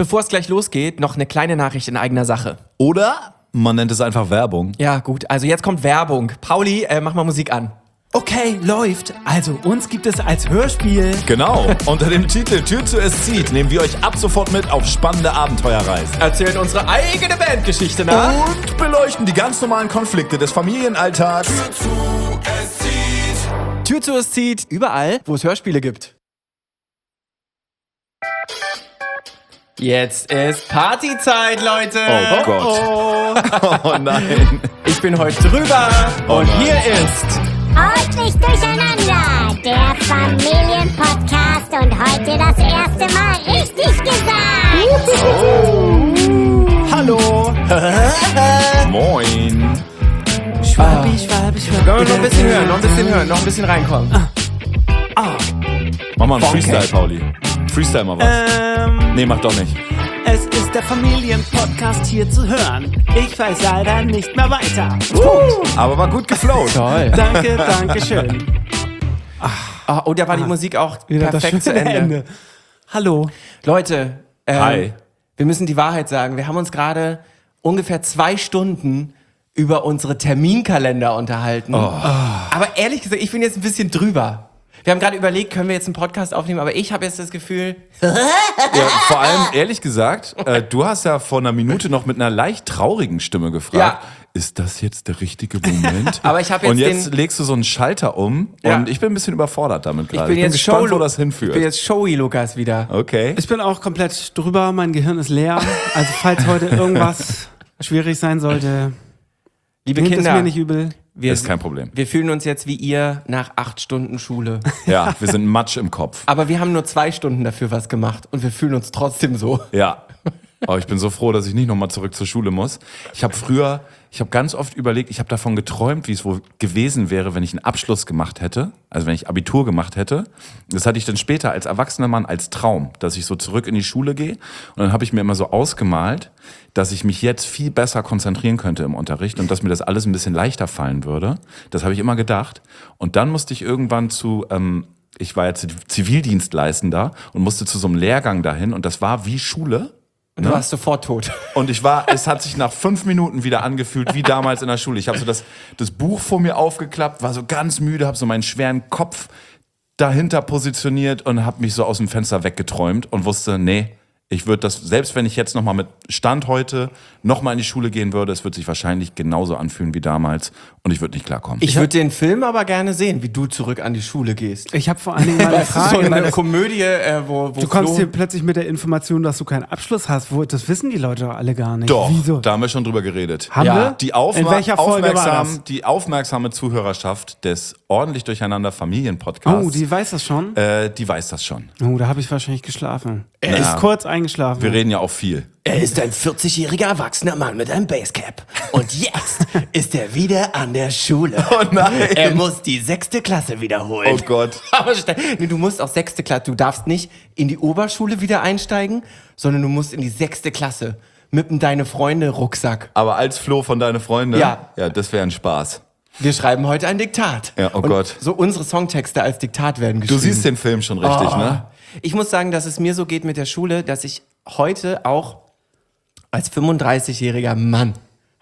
Bevor es gleich losgeht, noch eine kleine Nachricht in eigener Sache. Oder man nennt es einfach Werbung. Ja, gut. Also jetzt kommt Werbung. Pauli, mach mal Musik an. Okay, läuft. Also uns gibt es als Hörspiel. Genau. Unter dem Titel Tür zu es zieht nehmen wir euch ab sofort mit auf spannende Abenteuerreisen. Erzählen unsere eigene Bandgeschichte nach. Und beleuchten die ganz normalen Konflikte des Familienalltags. Tür zu, es zieht. Tür zu es zieht. Überall, wo es Hörspiele gibt. Jetzt ist Partyzeit, Leute. Oh Gott. Oh nein. Ich bin heute drüber. Und nein. hier ist... Ordentlich durcheinander, der Familienpodcast und heute das erste Mal richtig gesagt. Hallo. Moin. Schwabi. Können wir noch ein bisschen hören, noch ein bisschen reinkommen. Mach mal einen Freestyle, Pauli. Freestyle mal was. Nee, mach doch nicht. Es ist der Familienpodcast hier zu hören. Ich weiß leider nicht mehr weiter. Aber war gut geflowt. Toll. Danke schön. Oh, da war die Musik auch Wieder das perfekt zu schöne Ende. Hallo. Leute, Hi. wir müssen die Wahrheit sagen. Wir haben uns gerade ungefähr 2 Stunden über unsere Terminkalender unterhalten. Aber ehrlich gesagt, ich bin jetzt ein bisschen drüber. Wir haben gerade überlegt, können wir jetzt einen Podcast aufnehmen, aber ich habe jetzt das Gefühl... Ja, vor allem, ehrlich gesagt, du hast ja vor einer Minute noch mit einer leicht traurigen Stimme gefragt, Ja. Ist das jetzt der richtige Moment? Aber ich habe jetzt und jetzt legst du so einen Schalter um Ja. und ich bin ein bisschen überfordert damit Ich gerade. bin jetzt gespannt, wo das Ich bin hinführt. jetzt Showy Lukas wieder. Okay. Ich bin auch komplett drüber, mein Gehirn ist leer. Also falls heute irgendwas schwierig sein sollte, Liebe nehmt es Kinder, mir nicht übel. Ist kein Problem. wir fühlen uns jetzt wie ihr nach 8 Stunden Schule. Ja, wir sind Matsch im Kopf. Aber wir haben nur 2 Stunden dafür was gemacht und wir fühlen uns trotzdem so. Ja. Oh, ich bin so froh, dass ich nicht nochmal zurück zur Schule muss. Ich habe ganz oft überlegt, ich habe davon geträumt, wie es wohl gewesen wäre, wenn ich einen Abschluss gemacht hätte, also wenn ich Abitur gemacht hätte. Das hatte ich dann später als erwachsener Mann als Traum, dass ich so zurück in die Schule gehe. Und dann habe ich mir immer so ausgemalt, dass ich mich jetzt viel besser konzentrieren könnte im Unterricht und dass mir das alles ein bisschen leichter fallen würde. Das habe ich immer gedacht. Und dann musste ich irgendwann ich war jetzt Zivildienstleistender und musste zu so einem Lehrgang dahin und das war wie Schule. Und du warst sofort tot. Und es hat sich nach 5 Minuten wieder angefühlt, wie damals in der Schule. Ich habe so das Buch vor mir aufgeklappt, war so ganz müde, habe so meinen schweren Kopf dahinter positioniert und habe mich so aus dem Fenster weggeträumt und wusste, nee, ich würde das, selbst wenn ich jetzt nochmal mit Stand heute nochmal in die Schule gehen würde, es wird sich wahrscheinlich genauso anfühlen wie damals und ich würde nicht klarkommen. Ich würde den Film aber gerne sehen, wie du zurück an die Schule gehst. Ich habe vor allen Dingen mal eine Das ist so Frage. eine Komödie, wo Du kommst Flo- hier plötzlich mit der Information, dass du keinen Abschluss hast. Das wissen die Leute doch alle gar nicht. Doch, Wieso? da haben wir schon drüber geredet. Haben Ja. wir? Die, In welcher Folge war das? die aufmerksame Zuhörerschaft des ordentlich durcheinander Familienpodcasts, Oh, die weiß das schon? die weiß das schon. Oh, da habe ich wahrscheinlich geschlafen. Ja. Ist kurz eingeschlafen. Wir reden ja auch viel. Er ist ein 40-jähriger erwachsener Mann mit einem Basecap. Und jetzt ist er wieder an der Schule. Oh nein. Er muss die 6. Klasse wiederholen. Oh Gott. Aber nee, du musst auch 6. Klasse. Du darfst nicht in die Oberschule wieder einsteigen, sondern du musst in die 6. Klasse. Mit dem Deine Freunde Rucksack. Aber als Flo von Deine Freunde? Ja. Ja, das wäre ein Spaß. Wir schreiben heute ein Diktat. Ja, oh Und Gott. So unsere Songtexte als Diktat werden geschrieben. Du siehst den Film schon richtig, ne? Ich muss sagen, dass es mir so geht mit der Schule, dass ich heute auch als 35-jähriger Mann,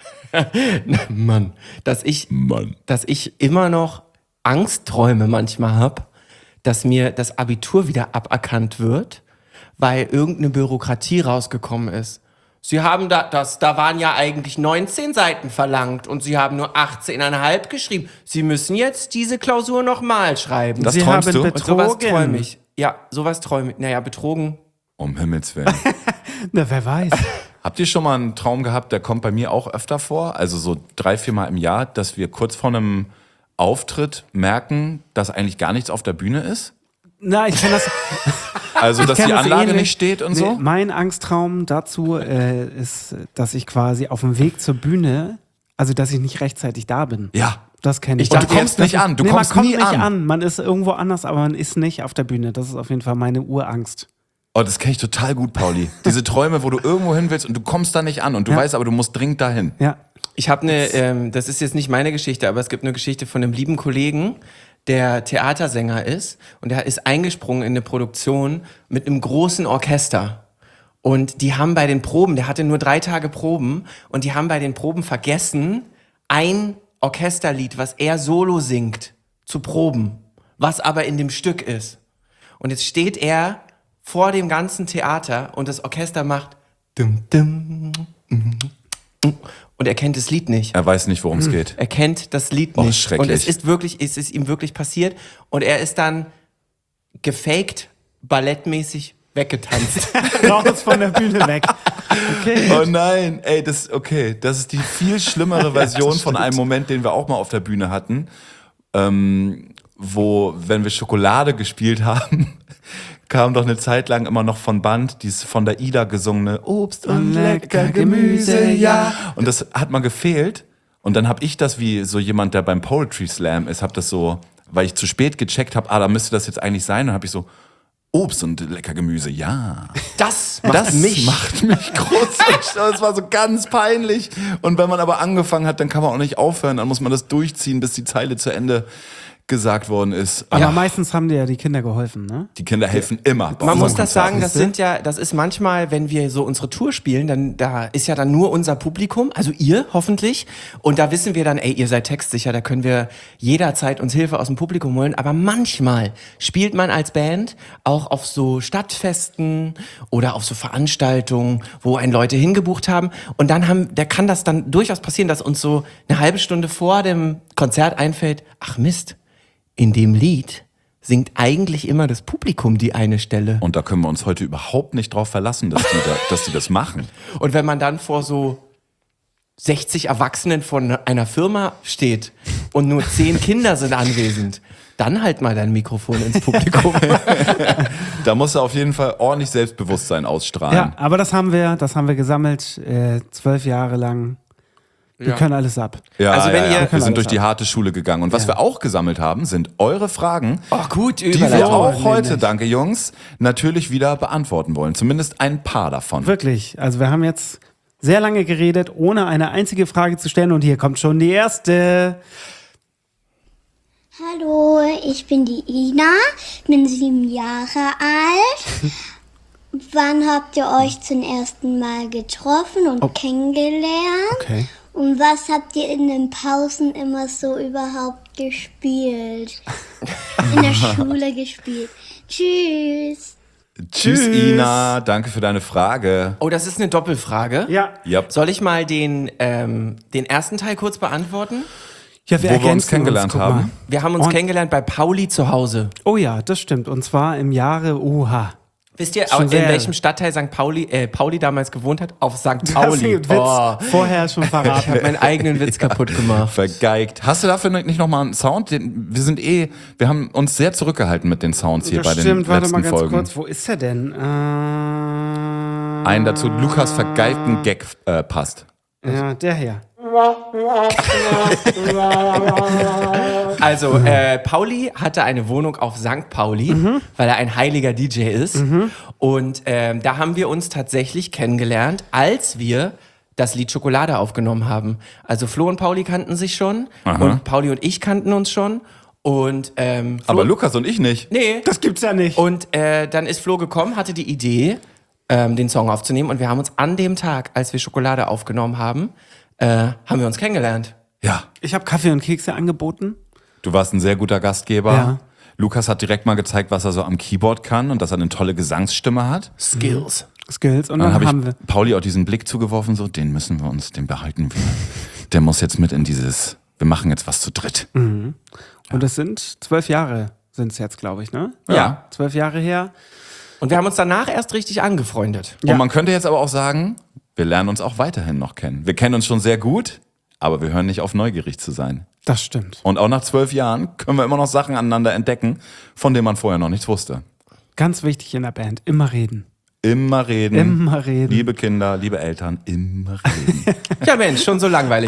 dass ich immer noch Angstträume manchmal habe, dass mir das Abitur wieder aberkannt wird, weil irgendeine Bürokratie rausgekommen ist. Sie haben da waren ja eigentlich 19 Seiten verlangt und Sie haben nur 18,5 geschrieben. Sie müssen jetzt diese Klausur nochmal schreiben. Das Sie träumst haben du? Und sowas betrogen. träume ich. Ja, sowas träume ich. Naja, betrogen. Um Himmels Willen. Na, wer weiß. Habt ihr schon mal einen Traum gehabt, der kommt bei mir auch öfter vor? Also so 3-4 Mal im Jahr, dass wir kurz vor einem Auftritt merken, dass eigentlich gar nichts auf der Bühne ist? Na, ich kann das. Also, dass Ich die kenn das Anlage ähnlich. nicht steht und Nee, so? Mein Angsttraum dazu ist, dass ich quasi auf dem Weg zur Bühne, also dass ich nicht rechtzeitig da bin. Ja. Das kenne ich. Ich dachte, du kommst nicht an. Du kommst man kommt nie nicht an. an. Man ist irgendwo anders, aber man ist nicht auf der Bühne. Das ist auf jeden Fall meine Urangst. Oh, das kenne ich total gut, Pauli. Diese Träume, wo du irgendwo hin willst und du kommst da nicht an und du weißt aber, du musst dringend dahin. Ja. Ich habe das ist jetzt nicht meine Geschichte, aber es gibt eine Geschichte von einem lieben Kollegen, der Theatersänger ist und der ist eingesprungen in eine Produktion mit einem großen Orchester. Und die haben bei den Proben, der hatte nur 3 Tage Proben, und die haben bei den Proben vergessen, ein Orchesterlied, was er solo singt, zu proben, was aber in dem Stück ist. Und jetzt steht er vor dem ganzen Theater und das Orchester macht dum, dum, und er kennt das Lied nicht. Er weiß nicht, worum es geht. Er kennt das Lied Oh, nicht. schrecklich. Und es ist ihm wirklich passiert. Und er ist dann gefaked, ballettmäßig weggetanzt. Raus von der Bühne weg. Okay. Oh nein, ey, das ist die viel schlimmere Version von einem Moment, den wir auch mal auf der Bühne hatten, wo, wenn wir Schokolade gespielt haben, kam doch eine Zeit lang immer noch von Band dieses von der Ida gesungene Obst und lecker Gemüse, ja. Und das hat mal gefehlt. Und dann habe ich das, wie so jemand, der beim Poetry Slam ist, habe das so, weil ich zu spät gecheckt habe, da müsste das jetzt eigentlich sein. Und habe ich so, Obst und lecker Gemüse, ja. Das macht mich groß. Das war so ganz peinlich. Und wenn man aber angefangen hat, dann kann man auch nicht aufhören. Dann muss man das durchziehen, bis die Zeile zu Ende gesagt worden ist. Aber meistens haben dir ja die Kinder geholfen, ne? Die Kinder helfen immer. Man muss So das sagen, Konzerten. das ist manchmal, wenn wir so unsere Tour spielen, dann da ist ja dann nur unser Publikum, also ihr hoffentlich, und da wissen wir dann, ey, ihr seid textsicher, da können wir jederzeit uns Hilfe aus dem Publikum holen, aber manchmal spielt man als Band auch auf so Stadtfesten oder auf so Veranstaltungen, wo einen Leute hingebucht haben, und dann kann das dann durchaus passieren, dass uns so eine halbe Stunde vor dem Konzert einfällt, ach Mist, in dem Lied singt eigentlich immer das Publikum die eine Stelle. Und da können wir uns heute überhaupt nicht drauf verlassen, dass die das machen. Und wenn man dann vor so 60 Erwachsenen von einer Firma steht und nur 10 Kinder sind anwesend, dann halt mal dein Mikrofon ins Publikum. Da musst du auf jeden Fall ordentlich Selbstbewusstsein ausstrahlen. Ja, aber das haben wir gesammelt, 12 Jahre lang. Wir können alles ab. Ja, Also wenn ihr- wir sind durch die harte Schule gegangen. Und was wir auch gesammelt haben, sind eure Fragen, Ach gut, die wir Überleitung. auch heute, nämlich. danke Jungs, natürlich wieder beantworten wollen. Zumindest ein paar davon. Wirklich. Also wir haben jetzt sehr lange geredet, ohne eine einzige Frage zu stellen. Und hier kommt schon die erste. Hallo, ich bin die Ina, bin 7 Jahre alt. Wann habt ihr euch zum ersten Mal getroffen und kennengelernt? Okay. Und was habt ihr in den Pausen immer so überhaupt gespielt? In der Schule gespielt. Tschüss. Tschüss, Ina. Danke für deine Frage. Oh, das ist eine Doppelfrage. Ja. Yep. Soll ich mal den ersten Teil kurz beantworten? Ja, Wo wir uns ergänzen kennengelernt guck mal. haben. Wir haben uns kennengelernt bei Pauli zu Hause. Oh ja, das stimmt. Und zwar im Jahre Wisst ihr, Schon in sehr- welchem Stadtteil Pauli damals gewohnt hat? Auf St. Hast du Pauli. den Witz vorher schon Ich verraten. habe meinen eigenen Witz kaputt gemacht. Vergeigt. Hast du dafür nicht nochmal einen Sound? Wir haben uns sehr zurückgehalten mit den Sounds hier Das bei den stimmt, warte letzten mal ganz Folgen. kurz. Wo ist er denn? Einen dazu Lukas vergeigten Gag passt. Ja, der hier. Also, Pauli hatte eine Wohnung auf St. Pauli, weil er ein heiliger DJ ist. Und da haben wir uns tatsächlich kennengelernt, als wir das Lied Schokolade aufgenommen haben. Also Flo und Pauli kannten sich schon und Pauli und ich kannten uns schon. Und Flo, Aber Lukas und ich nicht. nee. Das gibt's ja nicht. Und dann ist Flo gekommen, hatte die Idee, den Song aufzunehmen. Und wir haben uns an dem Tag, als wir Schokolade aufgenommen haben, haben wir uns kennengelernt. Ja. Ich habe Kaffee und Kekse angeboten. Du warst ein sehr guter Gastgeber. Ja. Lukas hat direkt mal gezeigt, was er so am Keyboard kann und dass er eine tolle Gesangsstimme hat. Skills. Skills. Und Und dann dann habe haben wir. ich Pauli auch diesen Blick zugeworfen, so, den behalten wir. Der muss jetzt mit in dieses, wir machen jetzt was zu dritt. Und das sind 12 Jahre, sind es jetzt, glaube ich, ne? Ja. 12 Jahre her. Und wir haben uns danach erst richtig angefreundet. Ja. Und man könnte jetzt aber auch sagen, wir lernen uns auch weiterhin noch kennen. Wir kennen uns schon sehr gut, aber wir hören nicht auf, neugierig zu sein. Das stimmt. Und auch nach 12 Jahren können wir immer noch Sachen aneinander entdecken, von denen man vorher noch nichts wusste. Ganz wichtig in der Band. Immer reden. Immer reden. Immer reden. Liebe Kinder, liebe Eltern, immer reden. Ja Mensch, schon so langweilig.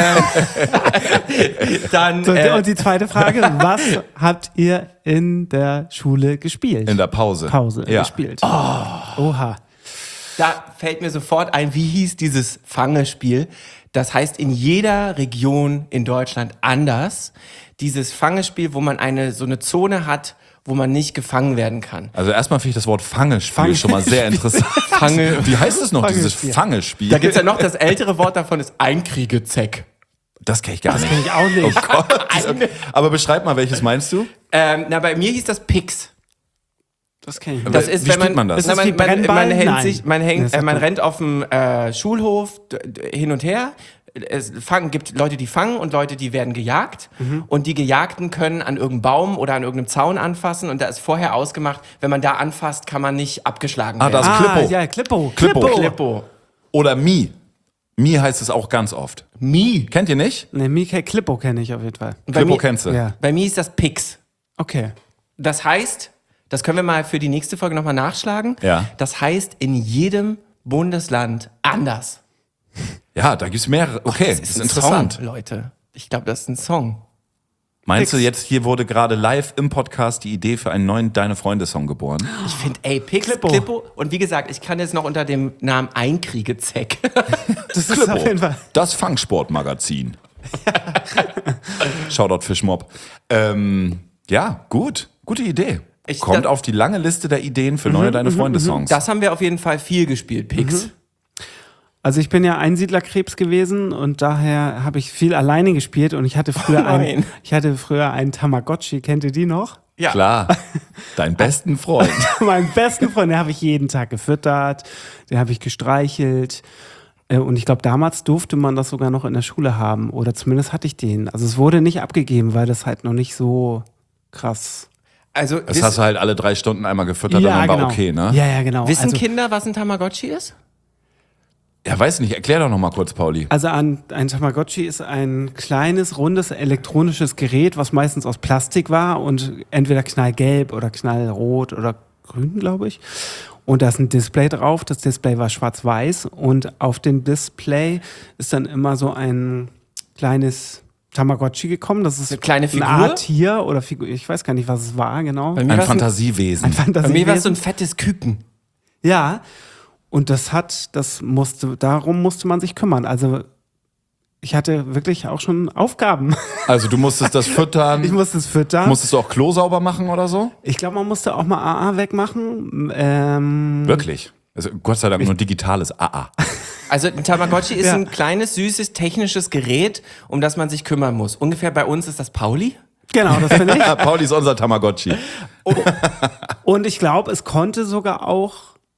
Dann, So, und die zweite Frage, was habt ihr in der Schule gespielt? In der Pause. Ja. gespielt. Oha. da fällt mir sofort ein, wie hieß dieses Fangespiel? Das heißt in jeder Region in Deutschland anders. Dieses Fangespiel, wo man so eine Zone hat, wo man nicht gefangen werden kann. Also erstmal finde ich das Wort Fangespiel schon mal sehr interessant. Wie heißt es noch, dieses Fangespiel? Da gibt es ja noch, das ältere Wort davon ist Einkriegezeck. Das kenne ich gar nicht. Kenn ich auch nicht. Oh Gott. Aber beschreib mal, welches meinst du? Bei mir hieß das Pix. Das kenne ich Aber nicht. Das ist, wie wenn spielt man das? Ist das wie man Brennball? hält Nein. sich, man, Nee, hängt, das sagt man man. rennt auf dem Schulhof hin und her. Es gibt Leute, die fangen und Leute, die werden gejagt. Und die Gejagten können an irgendeinem Baum oder an irgendeinem Zaun anfassen. Und da ist vorher ausgemacht, wenn man da anfasst, kann man nicht abgeschlagen werden. das ist Klippo. Ja, Klippo. Klippo. Oder Mi. Mi heißt es auch ganz oft. Mi. Kennt ihr nicht? Ne, Klippo kenne ich auf jeden Fall. Klippo kennst du. Ja. Bei mir ist das Pix. Okay. Das heißt, das können wir mal für die nächste Folge nochmal nachschlagen. Ja. Das heißt in jedem Bundesland anders. Ja, da gibt es mehrere. Okay, das ist ein interessant. Song, Leute. Ich glaube, das ist ein Song. Meinst du Pix. jetzt, hier wurde gerade live im Podcast die Idee für einen neuen Deine Freunde-Song geboren? Ich finde, Pix, Klippo. Und wie gesagt, ich kann jetzt noch unter dem Namen Einkriegezeck. Das ist auf jeden Fall. Das Fangsportmagazin. Shoutout Fischmob. Ja, gut. Gute Idee. Kommt auf die lange Liste der Ideen für neue Deine Freunde-Songs. Das haben wir auf jeden Fall viel gespielt, Pix. Also ich bin ja Einsiedlerkrebs gewesen und daher habe ich viel alleine gespielt und ich hatte früher einen Tamagotchi. Kennt ihr die noch? Ja. Klar. Dein besten Freund. Meinen besten Freund, den habe ich jeden Tag gefüttert, den habe ich gestreichelt. Und ich glaube, damals durfte man das sogar noch in der Schule haben. Oder zumindest hatte ich den. Also es wurde nicht abgegeben, weil das halt noch nicht so krass. Also, Das hast du halt alle 3 Stunden einmal gefüttert und dann war okay, ne? Ja, genau. wissen Kinder, was ein Tamagotchi ist? Ja, weiß nicht. Erklär doch noch mal kurz, Pauli. Also ein Tamagotchi ist ein kleines, rundes, elektronisches Gerät, was meistens aus Plastik war und entweder knallgelb oder knallrot oder grün, glaube ich. Und da ist ein Display drauf. Das Display war schwarz-weiß und auf dem Display ist dann immer so ein kleines Tamagotchi gekommen. Das ist Eine kleine Figur? Eine Art Tier oder Figur. Ich weiß gar nicht, was es war, genau. Bei mir Ein war's Fantasiewesen. Bei mir war es so ein fettes Küken. Ja, und darum musste man sich kümmern. Also ich hatte wirklich auch schon Aufgaben. Also du musstest das füttern. Ich musste es füttern. Musstest du auch Klo sauber machen oder so? Ich glaube, man musste auch mal AA wegmachen. Wirklich? Also Gott sei Dank nur digitales AA. Also ein Tamagotchi ist Ja. ein kleines, süßes, technisches Gerät, um das man sich kümmern muss. Ungefähr bei uns ist das Pauli. Genau, das finde ich. Pauli ist unser Tamagotchi. Und ich glaube, es konnte sogar auch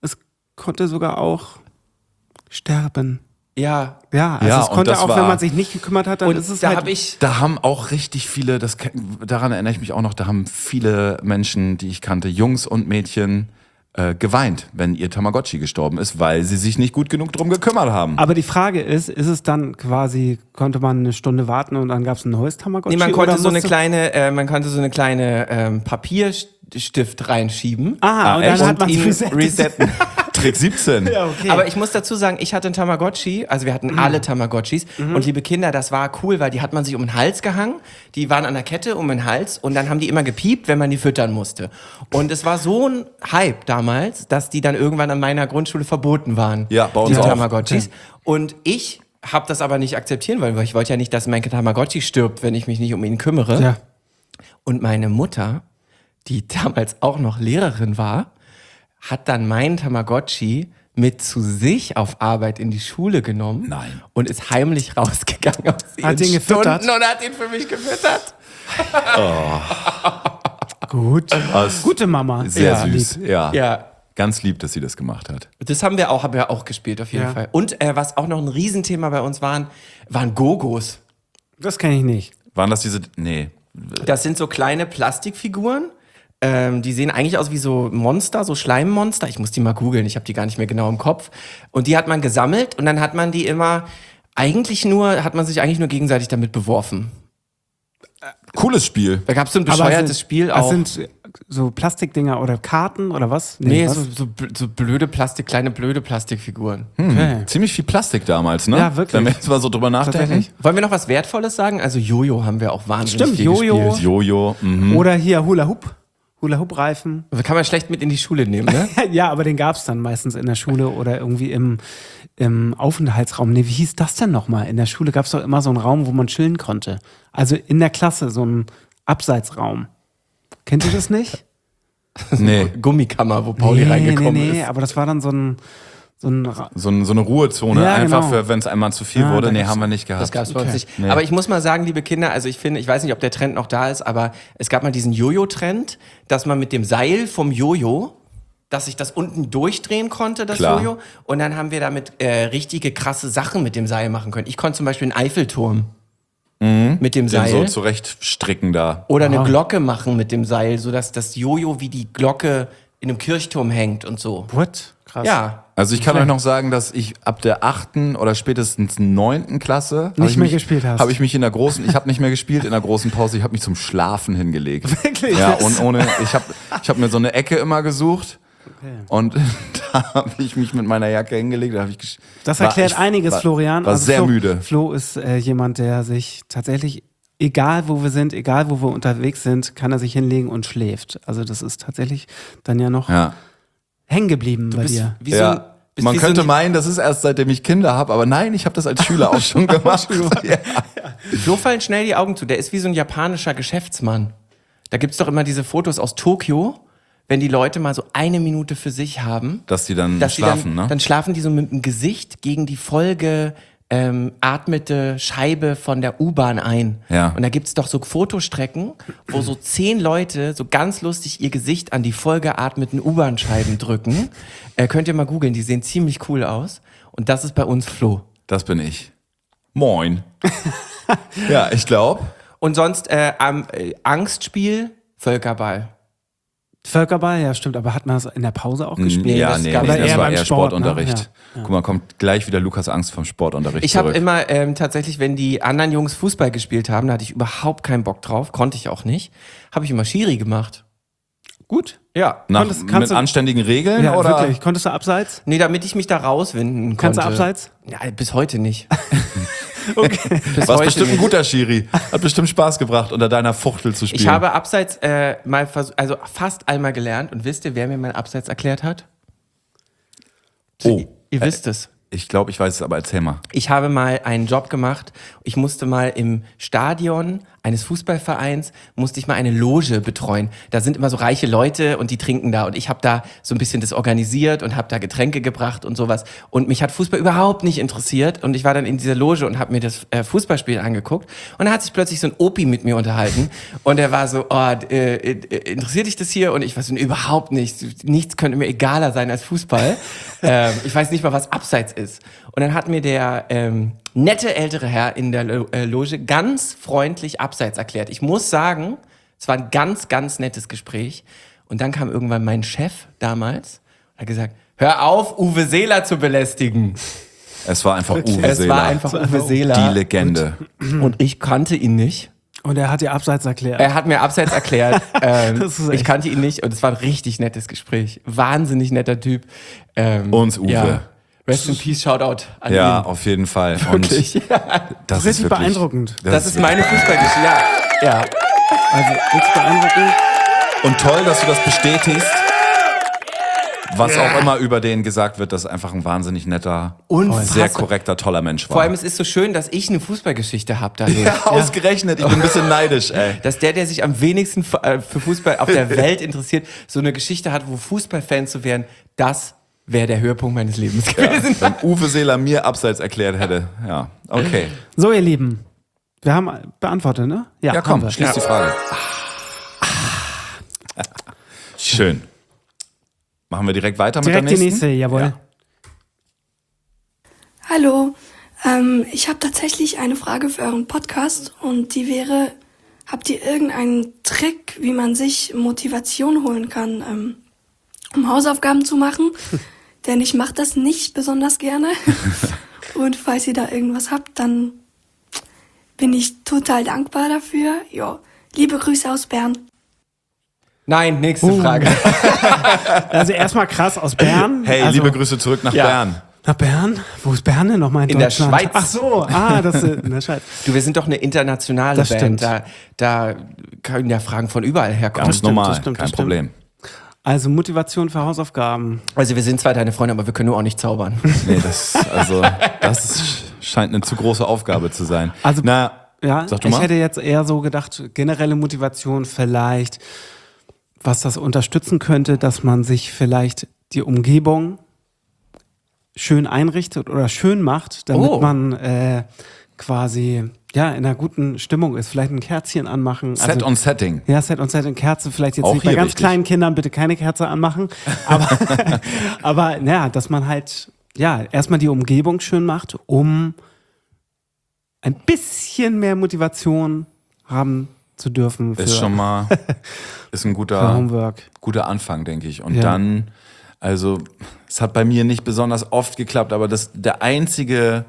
sterben. Ja. Ja, also Ja, es und konnte das auch, war- wenn man sich nicht gekümmert hat, dann Und ist es da halt... habe ich Da haben auch richtig viele, daran erinnere ich mich auch noch, da haben viele Menschen, die ich kannte, Jungs und Mädchen, geweint, wenn ihr Tamagotchi gestorben ist, weil sie sich nicht gut genug drum gekümmert haben. Aber die Frage ist es dann quasi, konnte man eine Stunde warten und dann gab es ein neues Tamagotchi? man konnte oder so eine musste- kleine, Papierstift reinschieben. Ah, und echt? dann hat man ihn es resetten. Trick 17. Ja, okay. Aber ich muss dazu sagen, ich hatte einen Tamagotchi, also wir hatten alle Tamagotchis. Und liebe Kinder, das war cool, weil die hat man sich um den Hals gehangen. Die waren an der Kette um den Hals und dann haben die immer gepiept, wenn man die füttern musste. Und es war so ein Hype damals, dass die dann irgendwann an meiner Grundschule verboten waren. Ja, bei uns die auch. Tamagotchis. Und ich habe das aber nicht akzeptieren wollen, weil ich wollte ja nicht, dass mein Tamagotchi stirbt, wenn ich mich nicht um ihn kümmere. Ja. Und meine Mutter, die damals auch noch Lehrerin war, hat dann meinen Tamagotchi mit zu sich auf Arbeit in die Schule genommen. Nein. Und ist heimlich rausgegangen aus ihren ihn gefüttert? Stunden und hat ihn für mich gefüttert. Gut. Gute Mama. Sehr Ja, süß. lieb. Ja. Ja. Ganz lieb, dass sie das gemacht hat. Das haben wir auch gespielt auf jeden Ja. Fall. Und was auch noch ein Riesenthema bei uns waren Gogos. Das kenne ich nicht. Waren das diese. Nee. Das sind so kleine Plastikfiguren. Die sehen eigentlich aus wie so Monster, so Schleimmonster. Ich muss die mal googeln, ich habe die gar nicht mehr genau im Kopf. Und die hat man gesammelt und dann hat man die immer, hat man sich eigentlich nur gegenseitig damit beworfen. Cooles Spiel. Da gab es so ein Aber bescheuertes Spiel das auch. sind so Plastikdinger oder Karten oder was? Nee, was? so kleine blöde Plastikfiguren. Okay. Ziemlich viel Plastik damals, ne? Ja, wirklich. Wenn wir jetzt mal so drüber nachdenken. Tatsächlich. Wollen wir noch was Wertvolles sagen? Also Jojo haben wir auch wahnsinnig Stimmt, viel Jojo. gespielt. Jojo. Oder hier Hula Hoop. Hula Hoop Reifen. Kann man schlecht mit in die Schule nehmen, ne? Ja, aber den gab es dann meistens in der Schule oder irgendwie im Aufenthaltsraum. Nee, wie hieß das denn nochmal? In der Schule gab es doch immer so einen Raum, wo man chillen konnte. Also in der Klasse, so ein Abseitsraum. Kennt ihr das nicht? Nee. Gummikammer, wo Pauli reingekommen ist. aber das war dann so eine Ruhezone, Ja, einfach genau. für, wenn es einmal zu viel Ja, wurde. da Nee, gab's- haben wir nicht gehabt. Das gab es bei uns nicht. Nee. Aber ich muss mal sagen, liebe Kinder, also ich weiß nicht, ob der Trend noch da ist, aber es gab mal diesen Jojo-Trend, dass man mit dem Seil vom Jojo, dass ich das unten durchdrehen konnte, das Klar. Jojo. Und dann haben wir damit richtige krasse Sachen mit dem Seil machen können. Ich konnte zum Beispiel einen Eiffelturm mit dem Den Seil. so zurechtstricken da. Oder eine Glocke machen mit dem Seil, sodass das Jojo wie die Glocke in einem Kirchturm hängt und so. What? Krass. Ja. Also ich kann euch noch sagen, dass ich ab der 8. oder spätestens 9. Klasse Nicht mehr gespielt hast. Habe ich mich ich habe nicht mehr gespielt in der großen Pause, ich habe mich zum Schlafen hingelegt. Wirklich? Ja, und ich habe mir so eine Ecke immer gesucht. Und da habe ich mich mit meiner Jacke hingelegt. Das erklärt einiges, Florian. War sehr Flo, müde. Flo ist jemand, der sich tatsächlich, egal wo wir sind, egal wo wir unterwegs sind, kann er sich hinlegen und schläft. Also das ist tatsächlich dann ja noch Ja. hängen geblieben bei dir. Wie so ein, Ja. bist Man wie könnte so ein, meinen, das ist erst seitdem ich Kinder habe, aber nein, ich habe das als Schüler auch schon gemacht. Ja. Flo fallen schnell die Augen zu. Der ist wie so ein japanischer Geschäftsmann. Da gibt's doch immer diese Fotos aus Tokio, wenn die Leute mal so eine Minute für sich haben. Dass die dann dass schlafen, die ne? Dann schlafen die so mit dem Gesicht gegen die atmete Scheibe von der U-Bahn ein. Ja. Und da gibt's doch so Fotostrecken, wo so 10 Leute so ganz lustig ihr Gesicht an die vollgeatmeten U-Bahn-Scheiben drücken. Könnt ihr mal googeln, die sehen ziemlich cool aus. Und das ist bei uns Flo. Das bin ich. Moin. Ja, ich glaube. Und sonst Angstspiel, Völkerball. Völkerball, ja stimmt, aber hat man das in der Pause auch gespielt? Ja, das nee, gab- nee, aber das eher war beim eher Sport, ne? Sportunterricht. Ja. Guck mal, kommt gleich wieder Lukas Angst vom Sportunterricht Ich habe zurück. immer tatsächlich, wenn die anderen Jungs Fußball gespielt haben, da hatte ich überhaupt keinen Bock drauf, konnte ich auch nicht, habe ich immer Schiri gemacht. Gut. Ja. kannst mit du- anständigen Regeln Ja, oder? wirklich. Konntest du abseits? Nee, damit ich mich da rauswinden konnte. Kannst du abseits? Ja, bis heute nicht. Okay. Bis Warst heute bestimmt ein nicht. guter Schiri. Hat bestimmt Spaß gebracht, unter deiner Fuchtel zu spielen. Ich habe Abseits mal also fast einmal gelernt und wisst ihr, wer mir mein Abseits erklärt hat? Oh, Ihr wisst es. ich glaube, ich weiß es, aber erzähl mal. Ich habe mal einen Job gemacht. Ich musste mal im Stadion eines Fußballvereins, musste ich mal eine Loge betreuen. Da sind immer so reiche Leute und die trinken da. Und ich habe da so ein bisschen das organisiert und habe da Getränke gebracht und sowas. Und mich hat Fußball überhaupt nicht interessiert. Und ich war dann in dieser Loge und habe mir das Fußballspiel angeguckt. Und dann hat sich plötzlich so ein Opi mit mir unterhalten. Und er war so, interessiert dich das hier? Und ich war so, überhaupt nicht. Nichts könnte mir egaler sein als Fußball. Ich weiß nicht mal, was Abseits ist. Und dann hat mir der nette ältere Herr in der Loge ganz freundlich Abseits erklärt. Ich muss sagen, es war ein ganz, ganz nettes Gespräch. Und dann kam irgendwann mein Chef damals und hat gesagt, hör auf, Uwe Seeler zu belästigen. Es war einfach Uwe Es Seeler. war einfach Uwe Seeler. Die Legende. Und ich kannte ihn nicht. Und er hat dir abseits erklärt. Er hat mir Abseits erklärt. Das ist echt- Ich kannte ihn nicht und es war ein richtig nettes Gespräch. Wahnsinnig netter Typ. Uns Uwe. Ja. Rest in Peace, Shoutout an Ja, ihn. auf jeden Fall. Wirklich. Und das Richtig ist wirklich, beeindruckend. Das ist meine Fußballgeschichte. Ja. Also, wirklich beeindruckend. Und toll, dass du das bestätigst. Was auch immer über den gesagt wird, dass er einfach ein wahnsinnig netter, sehr korrekter, toller Mensch war. Vor allem, es ist so schön, dass ich eine Fußballgeschichte habe dadurch. ja, ausgerechnet. Ich bin ein bisschen neidisch, ey. Dass der sich am wenigsten für Fußball auf der Welt interessiert, so eine Geschichte hat, wo Fußballfan zu werden, das wäre der Höhepunkt meines Lebens gewesen. Wenn Uwe Seeler mir Abseits erklärt hätte. Ja, okay. So, ihr Lieben. Wir haben beantwortet, ne? Ja, haben komm, wir. schließ die Frage. Schön. Machen wir direkt weiter Direkt mit der die nächsten? nächste, jawohl. Ja. Hallo, ich habe tatsächlich eine Frage für euren Podcast und die wäre, habt ihr irgendeinen Trick, wie man sich Motivation holen kann, um Hausaufgaben zu machen? Denn ich mache das nicht besonders gerne. Und falls ihr da irgendwas habt, dann bin ich total dankbar dafür. Jo, liebe Grüße aus Bern. Nein, nächste Frage. Also erstmal krass aus Bern. Hey, also, liebe Grüße zurück nach Ja. Bern. Nach Bern? Wo ist Bern denn nochmal in In der Deutschland? Schweiz. Ach so, das ist in der Schweiz. Du, wir sind doch eine internationale Das Band. stimmt. Da können ja Fragen von überall herkommen. Ganz normal, das stimmt, kein das stimmt. Problem. Also Motivation für Hausaufgaben. Also wir sind zwar deine Freunde, aber wir können nur auch nicht zaubern. Nee, das scheint eine zu große Aufgabe zu sein. Also, Na, Ja, sag du ich mal. hätte jetzt eher so gedacht, generelle Motivation vielleicht was das unterstützen könnte, dass man sich vielleicht die Umgebung schön einrichtet oder schön macht, damit man quasi in einer guten Stimmung ist. Vielleicht ein Kerzchen anmachen. Set on Setting. Ja, Set on Setting. Kerze vielleicht jetzt Auch nicht bei hier ganz wichtig. kleinen Kindern, bitte keine Kerze anmachen. Aber dass man halt erstmal die Umgebung schön macht, um ein bisschen mehr Motivation haben zu dürfen Ist schon mal ist ein für guter Homework. Anfang, denke ich. Und Ja. dann, also es hat bei mir nicht besonders oft geklappt, aber der einzige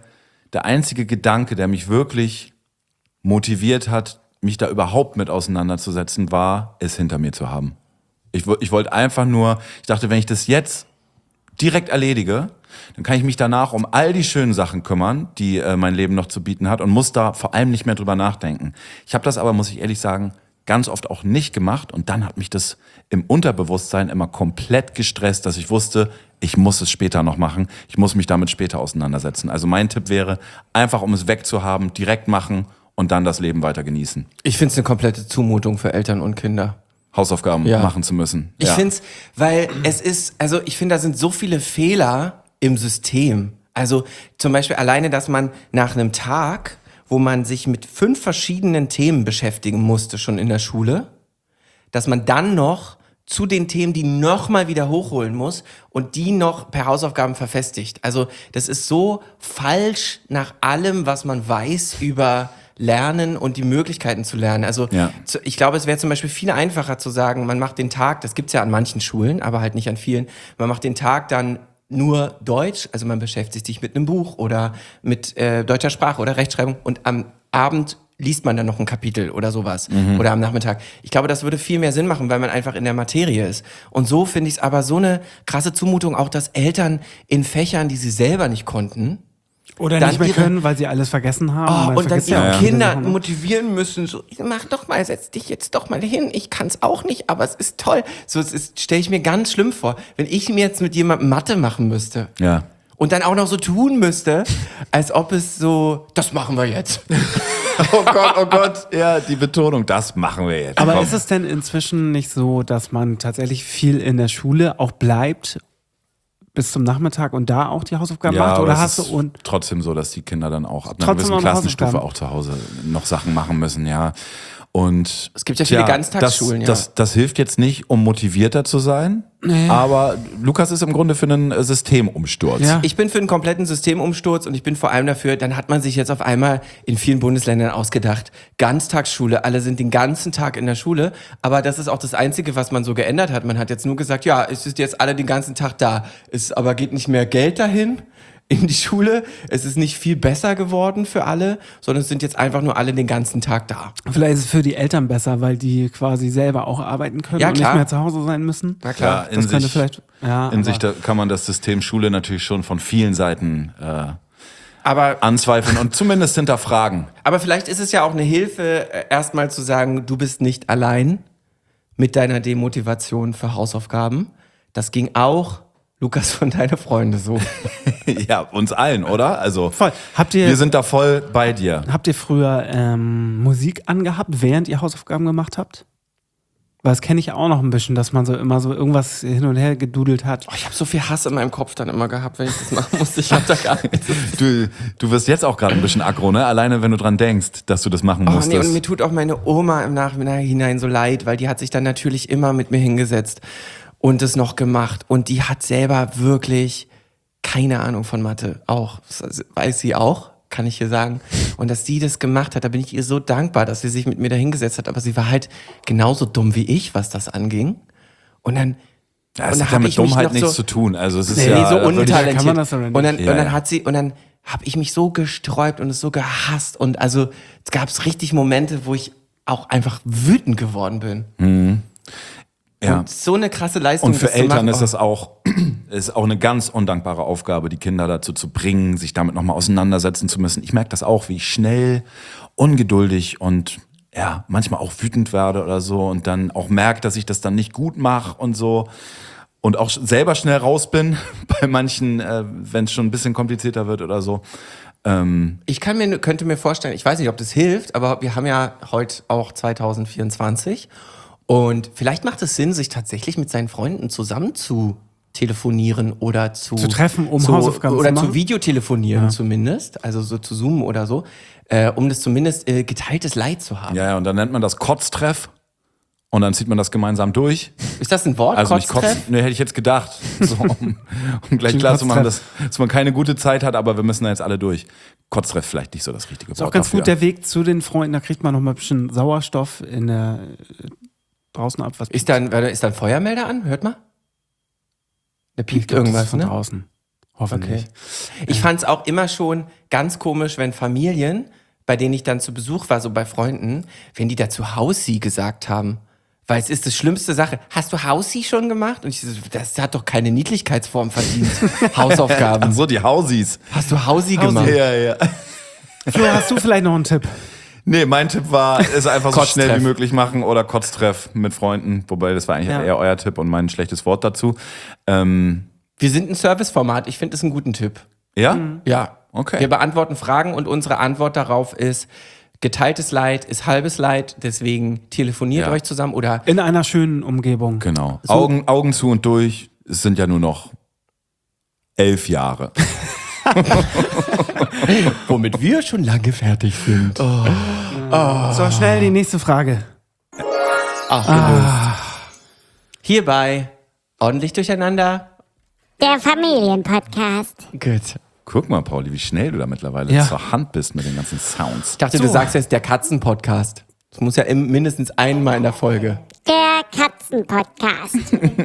Gedanke, der mich wirklich motiviert hat, mich da überhaupt mit auseinanderzusetzen, war, es hinter mir zu haben. Ich wollte einfach nur, ich dachte, wenn ich das jetzt direkt erledige, dann kann ich mich danach um all die schönen Sachen kümmern, die mein Leben noch zu bieten hat und muss da vor allem nicht mehr drüber nachdenken. Ich habe das aber, muss ich ehrlich sagen, ganz oft auch nicht gemacht und dann hat mich das im Unterbewusstsein immer komplett gestresst, dass ich wusste, ich muss es später noch machen, ich muss mich damit später auseinandersetzen. Also mein Tipp wäre, einfach um es wegzuhaben, direkt machen und dann das Leben weiter genießen. Ich finde es eine komplette Zumutung für Eltern und Kinder. Hausaufgaben Ja. machen zu müssen. Ich finde es, weil es ist, also ich finde, da sind so viele Fehler im System. Also zum Beispiel alleine, dass man nach einem Tag, wo man sich mit 5 verschiedenen Themen beschäftigen musste, schon in der Schule, dass man dann noch zu den Themen, die nochmal wieder hochholen muss und die noch per Hausaufgaben verfestigt. Also das ist so falsch nach allem, was man weiß über Lernen und die Möglichkeiten zu lernen. Also ich glaube, es wäre zum Beispiel viel einfacher zu sagen, man macht den Tag, das gibt's ja an manchen Schulen, aber halt nicht an vielen, man macht den Tag dann nur Deutsch, also man beschäftigt sich mit einem Buch oder mit deutscher Sprache oder Rechtschreibung und am Abend liest man dann noch ein Kapitel oder sowas oder am Nachmittag. Ich glaube, das würde viel mehr Sinn machen, weil man einfach in der Materie ist. Und so finde ich es aber so eine krasse Zumutung auch, dass Eltern in Fächern, die sie selber nicht konnten, Oder dann nicht mehr ihre- können, weil sie alles vergessen haben. Man und dann vergisst ja ihre auch viele Kinder Sachen, ne? motivieren müssen, so, mach doch mal, setz dich jetzt doch mal hin, ich kann's auch nicht, aber es ist toll. So, stelle ich mir ganz schlimm vor, wenn ich mir jetzt mit jemandem Mathe machen müsste. Ja. Und dann auch noch so tun müsste, als ob es so, das machen wir jetzt. Oh Gott, ja, die Betonung, das machen wir jetzt. Aber Komm. ist es denn inzwischen nicht so, dass man tatsächlich viel in der Schule auch bleibt bis zum Nachmittag und da auch die Hausaufgaben macht? aber Oder es hast ist du und trotzdem so, dass die Kinder dann auch ab einer Trotzdem gewissen noch Klassenstufe Hausaufgaben. auch zu Hause noch Sachen machen müssen, ja. Und Es gibt ja viele Ganztagsschulen, das hilft jetzt nicht, um motivierter zu sein, aber Lukas ist im Grunde für einen Systemumsturz. Ja. Ich bin für einen kompletten Systemumsturz und ich bin vor allem dafür, dann hat man sich jetzt auf einmal in vielen Bundesländern ausgedacht, Ganztagsschule, alle sind den ganzen Tag in der Schule, aber das ist auch das Einzige, was man so geändert hat. Man hat jetzt nur gesagt, ja, es ist jetzt alle den ganzen Tag da, es aber geht nicht mehr Geld dahin in die Schule, es ist nicht viel besser geworden für alle, sondern es sind jetzt einfach nur alle den ganzen Tag da. vielleicht ist es für die Eltern besser, weil die quasi selber auch arbeiten können Ja, und klar. nicht mehr zu Hause sein müssen? Na Ja, in Das könnte sich, vielleicht, in sich da kann man das System Schule natürlich schon von vielen Seiten Aber anzweifeln und zumindest hinterfragen. Aber vielleicht ist es ja auch eine Hilfe, erstmal zu sagen, du bist nicht allein mit deiner Demotivation für Hausaufgaben. Das ging auch, Lukas, von deinen Freunden so. Ja, uns allen, oder? Also voll. wir sind da voll bei dir. Habt ihr früher Musik angehabt, während ihr Hausaufgaben gemacht habt? Weil das kenne ich auch noch ein bisschen, dass man so immer so irgendwas hin und her gedudelt hat. Oh, ich habe so viel Hass in meinem Kopf dann immer gehabt, wenn ich das machen musste. Ich hab da gar nichts. Du wirst jetzt auch gerade ein bisschen aggro, ne? Alleine wenn du dran denkst, dass du das machen Oh nee, musstest. und mir tut auch meine Oma im Nachhinein so leid, weil die hat sich dann natürlich immer mit mir hingesetzt und es noch gemacht. Und die hat selber wirklich keine Ahnung von Mathe. Auch, das weiß sie auch, kann ich hier sagen. Und dass sie das gemacht hat, da bin ich ihr so dankbar, dass sie sich mit mir da hingesetzt hat. Aber sie war halt genauso dumm wie ich, was das anging. Und dann Ja, und es dann hat ja hab mit ich mich Dummheit noch nichts so- zu tun. Also es ist Nee, ja so wirklich- untalentiert. kann man das oder nicht? Und dann, Ja, und dann ja. hat sie, und dann habe ich mich so gesträubt und es so gehasst. Und also es gab richtig Momente, wo ich auch einfach wütend geworden bin. Ja. Und so eine krasse Leistung. Und für das zu Eltern machen, ist das auch, ist auch eine ganz undankbare Aufgabe, die Kinder dazu zu bringen, sich damit nochmal auseinandersetzen zu müssen. Ich merke das auch, wie ich schnell, ungeduldig und ja, manchmal auch wütend werde oder so und dann auch merke, dass ich das dann nicht gut mache und so. Und auch selber schnell raus bin bei manchen, wenn es schon ein bisschen komplizierter wird oder so. Ich könnte mir vorstellen, ich weiß nicht, ob das hilft, aber wir haben ja heute auch 2024 Und vielleicht macht es Sinn, sich tatsächlich mit seinen Freunden zusammen zu telefonieren oder zu treffen, um Hausaufgaben oder zu machen? zu Videotelefonieren zumindest, also so zu zoomen oder so, um das zumindest geteiltes Leid zu haben. Ja, und dann nennt man das Kotztreff und dann zieht man das gemeinsam durch. Ist das ein Wort? Also nicht Kotztreff? kotzen, hätte ich jetzt gedacht, so, um gleich klar zu machen, dass man keine gute Zeit hat, aber wir müssen da jetzt alle durch. Kotztreff vielleicht nicht so das richtige Wort. Ist auch ganz dafür. gut der Weg zu den Freunden, da kriegt man noch mal ein bisschen Sauerstoff in der draußen ab. Was Ist da ein Feuermelder an? Hört mal. Da piept das ist irgendwas, von ne? draußen. Hoffentlich. Ich fand es auch immer schon ganz komisch, wenn Familien, bei denen ich dann zu Besuch war, so bei Freunden, wenn die da zu Hausi gesagt haben. Weil es ist das schlimmste Sache. Hast du Hausi schon gemacht? Und ich so, das hat doch keine Niedlichkeitsform verdient. Hausaufgaben. Ach so, die Hausis. Hast du Hausi gemacht? Ja. Flo, hast du vielleicht noch einen Tipp? Nee, mein Tipp war, es einfach so Kotztreff. schnell wie möglich machen oder Kotztreff mit Freunden. Wobei, das war eigentlich eher euer Tipp und mein schlechtes Wort dazu. Wir sind ein Serviceformat. Ich finde das einen guten Tipp. Ja? Ja. Okay. Wir beantworten Fragen und unsere Antwort darauf ist, geteiltes Leid ist halbes Leid. Deswegen telefoniert euch zusammen oder In einer schönen Umgebung. Genau. Augen zu und durch. Es sind ja nur noch 11 Jahre. womit wir schon lange fertig sind. So, schnell die nächste Frage. Hierbei ordentlich durcheinander. Der Familienpodcast. Gut. Guck mal, Pauli, wie schnell du da mittlerweile Ja. zur Hand bist mit den ganzen Sounds. Ich dachte, du sagst jetzt der Katzenpodcast. Das muss ja mindestens einmal in der Folge. Der Katzenpodcast.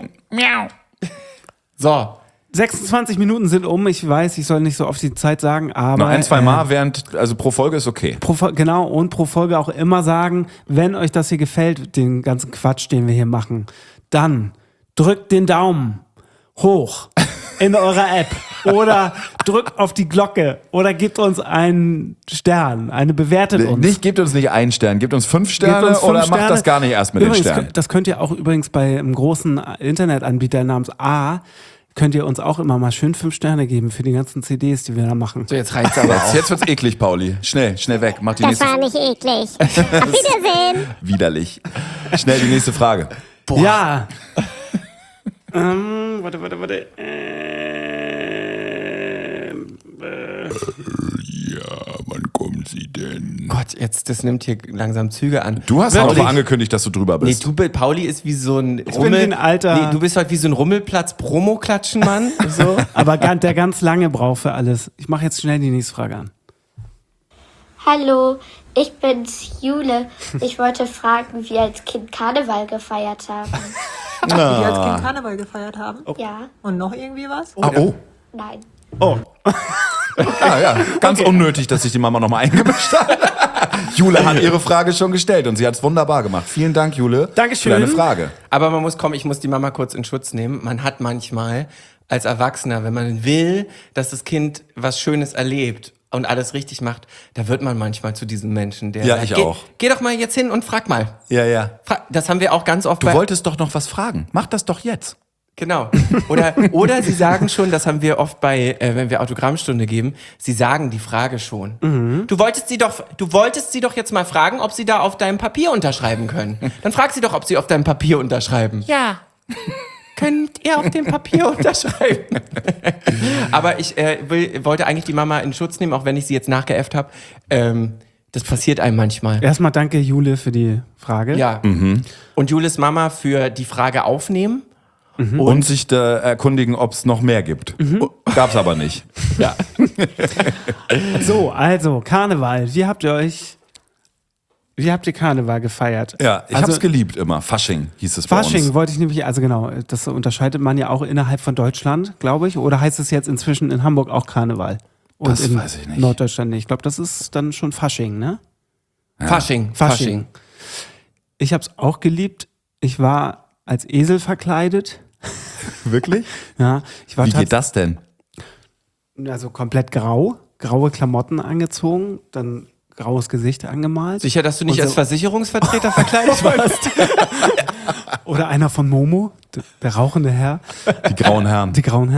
So, 26 Minuten sind um. Ich weiß, ich soll nicht so oft die Zeit sagen, aber... Noch ein, zwei Mal also pro Folge ist okay. Genau, und pro Folge auch immer sagen, wenn euch das hier gefällt, den ganzen Quatsch, den wir hier machen, dann drückt den Daumen hoch in eurer App oder drückt auf die Glocke oder gebt uns einen Stern, bewertet uns. Gebt uns nicht einen Stern, gebt uns 5 Gebt Sterne uns 5 oder Sterne. macht das gar nicht erst mit Übrigens, den Sternen. Das könnt ihr auch übrigens bei einem großen Internetanbieter namens A, könnt ihr uns auch immer mal schön 5 Sterne geben für die ganzen CDs, die wir da machen. so jetzt reicht's aber auch. Jetzt wird's eklig, Pauli. Schnell weg. Mach die Das nächste. war nicht eklig. Auf Wiedersehen. Widerlich. Schnell die nächste Frage. Ja. Warte. Wann kommen Sie denn? Gott, das nimmt hier langsam Züge an. Du hast auch Wirklich? mal angekündigt, dass du drüber Nee, bist. Pauli ist wie so ein bin wie ein alter- Nee, du bist halt wie so ein Rummelplatz-Promo-Klatschen-Mann. So. Aber der ganz lange braucht für alles. Ich mache jetzt schnell die nächste Frage an. Hallo, ich bin's Jule. Ich wollte fragen, wie als Kind Karneval gefeiert haben. Die als Kind Karneval gefeiert haben. Ja, Und noch irgendwie was? Oh. nein. Ja. Ganz unnötig, dass sich die Mama nochmal eingemischt hat. Jule hat ihre Frage schon gestellt und sie hat es wunderbar gemacht. Vielen Dank, Jule. Dankeschön. Für deine Frage. Aber ich muss die Mama kurz in Schutz nehmen. Man hat manchmal als Erwachsener, wenn man will, dass das Kind was Schönes erlebt und alles richtig macht, da wird man manchmal zu diesem Menschen, der Ja, sagt, ich auch. Geh doch mal jetzt hin und frag mal. Ja. Das haben wir auch ganz oft Du wolltest doch noch was fragen. Mach das doch jetzt. Genau. Oder sie sagen schon, das haben wir oft wenn wir Autogrammstunde geben, sie sagen die Frage schon. Du wolltest sie doch jetzt mal fragen, ob sie da auf deinem Papier unterschreiben können. Dann frag sie doch, ob sie auf deinem Papier unterschreiben. Ja. Könnt ihr auf dem Papier unterschreiben? Aber ich wollte eigentlich die Mama in Schutz nehmen, auch wenn ich sie jetzt nachgeäfft habe. Das passiert einem manchmal. Erstmal danke, Jule, für die Frage. Ja. Und Julis Mama für die Frage aufnehmen. Und sich da erkundigen, ob es noch mehr gibt. Gab's aber nicht. Ja. So, also, Karneval. Wie habt ihr Karneval gefeiert? Ja, ich hab's geliebt immer. Fasching hieß es bei uns. Fasching wollte ich nämlich, also genau, das unterscheidet man ja auch innerhalb von Deutschland, glaube ich. Oder heißt es jetzt inzwischen in Hamburg auch Karneval? Und Das in weiß ich nicht. Norddeutschland nicht. Ich glaube, das ist dann schon Fasching, ne? Fasching. Ich habe es auch geliebt. Ich war als Esel verkleidet. Wirklich? Ja, ich war Wie geht das denn? Also komplett graue Klamotten angezogen, dann graues Gesicht angemalt. Sicher, dass du nicht Und als Versicherungsvertreter verkleidet warst? Oder einer von Momo, der rauchende Herr. Die grauen Herren. Die grauen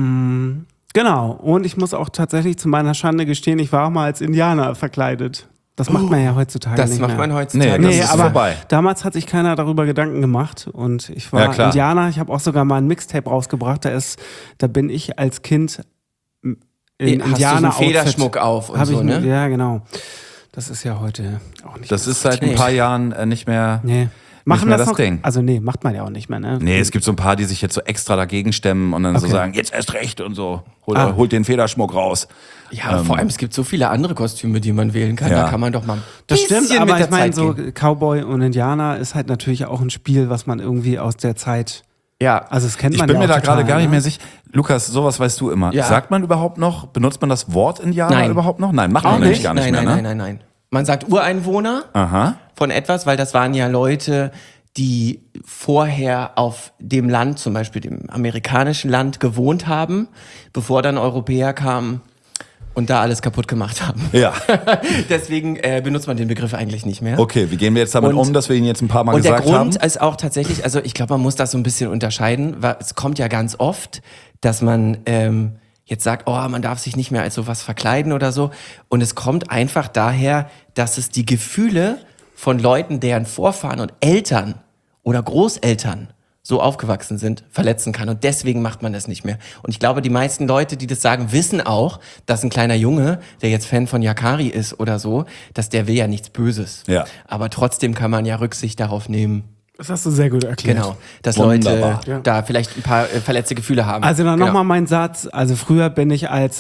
Herren. Genau. Und ich muss auch tatsächlich zu meiner Schande gestehen, ich war auch mal als Indianer verkleidet. Das macht man ja heutzutage Das nicht macht mehr. man heutzutage. Nee, Nee, das ist aber vorbei. damals hat sich keiner darüber Gedanken gemacht und ich war Ja, klar. Indianer. Ich habe auch sogar mal ein Mixtape rausgebracht. Da bin ich als Kind in Hast du so einen Indianer-Outfit. Federschmuck auf und Hab so, ich, ne? Ja, genau. Das ist ja heute auch nicht Das mehr. ist seit ein paar Jahren nicht mehr. Nee. Machen mehr das das noch? Ding. Also nee, macht man ja auch nicht mehr, ne? Nee, es gibt so ein paar, die sich jetzt so extra dagegen stemmen und dann so Okay. sagen, jetzt erst recht und so. Holt den Federschmuck raus. Ja, vor allem, es gibt so viele andere Kostüme, die man wählen kann. Ja. Da kann man doch mal ein Das bisschen stimmt, aber mit der ich meine, Zeit so gehen. Cowboy und Indianer ist halt natürlich auch ein Spiel, was man irgendwie aus der Zeit, Ja, also das kennt Ich man bin ja mir auch da gerade total, gar nicht ne? mehr sicher. Lukas, sowas weißt du immer. Ja. Sagt man überhaupt noch, benutzt man das Wort Indianer Nein. überhaupt noch? Nein, macht auch man nämlich nicht. gar nicht Nein, mehr, nein, ne? nein. Man sagt Ureinwohner Aha. von etwas, weil das waren ja Leute, die vorher auf dem Land, zum Beispiel dem amerikanischen Land, gewohnt haben, bevor dann Europäer kamen und da alles kaputt gemacht haben. Ja. Deswegen benutzt man den Begriff eigentlich nicht mehr. Okay, wie gehen wir jetzt damit Und- um, dass wir ihn jetzt ein paar Mal Und der gesagt Grund haben? ist auch tatsächlich, also ich glaube, man muss das so ein bisschen unterscheiden, weil es kommt ja ganz oft, dass man jetzt sagt, oh, man darf sich nicht mehr als sowas verkleiden oder so. Und es kommt einfach daher, dass es die Gefühle von Leuten, deren Vorfahren und Eltern oder Großeltern so aufgewachsen sind, verletzen kann. Und deswegen macht man das nicht mehr. Und ich glaube, die meisten Leute, die das sagen, wissen auch, dass ein kleiner Junge, der jetzt Fan von Yakari ist oder so, dass der will ja nichts Böses. Ja. Aber trotzdem kann man ja Rücksicht darauf nehmen, Das hast du sehr gut erklärt. genau, dass Wunderbar. Leute da vielleicht ein paar verletzte Gefühle haben. Also dann genau. nochmal mein Satz. Also früher bin ich als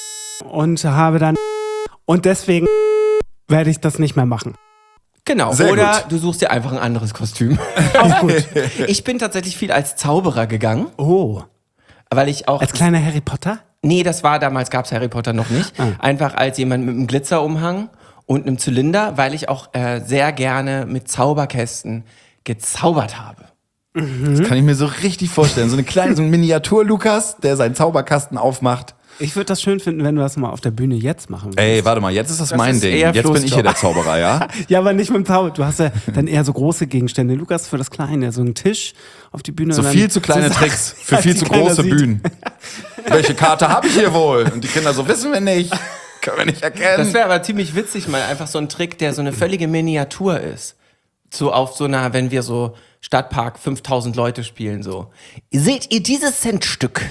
und habe dann und deswegen werde ich das nicht mehr machen. Genau, Sehr oder gut. du suchst dir einfach ein anderes Kostüm. Auch gut. Ich bin tatsächlich viel als Zauberer gegangen, Oh. weil ich auch... Als kleiner Harry Potter? Nee, das war damals, gab's Harry Potter noch nicht. Einfach als jemand mit einem Glitzerumhang und einem Zylinder, weil ich auch sehr gerne mit Zauberkästen gezaubert habe. Das kann ich mir so richtig vorstellen. So ein Miniatur-Lukas, der seinen Zauberkasten aufmacht. Ich würde das schön finden, wenn du das mal auf der Bühne jetzt machen würdest. Ey, warte mal, jetzt ist das mein ist Ding. eher Jetzt bin Flo's ich hier Job. der Zauberer, ja? Ja, aber nicht mit dem Zauber. Du hast ja dann eher so große Gegenstände. Lukas für das Kleine, so einen Tisch auf die Bühne. So und dann viel zu kleine so Tricks für Sachen, viel die zu keiner große sieht. Bühnen. Welche Karte habe ich hier wohl? Und die Kinder so, wissen wir nicht. Können wir nicht Das erkennen. wäre aber ziemlich witzig, mal einfach so ein Trick, der so eine völlige Miniatur ist. So auf so einer, wenn wir so Stadtpark 5000 Leute spielen, so. Seht ihr dieses Centstück?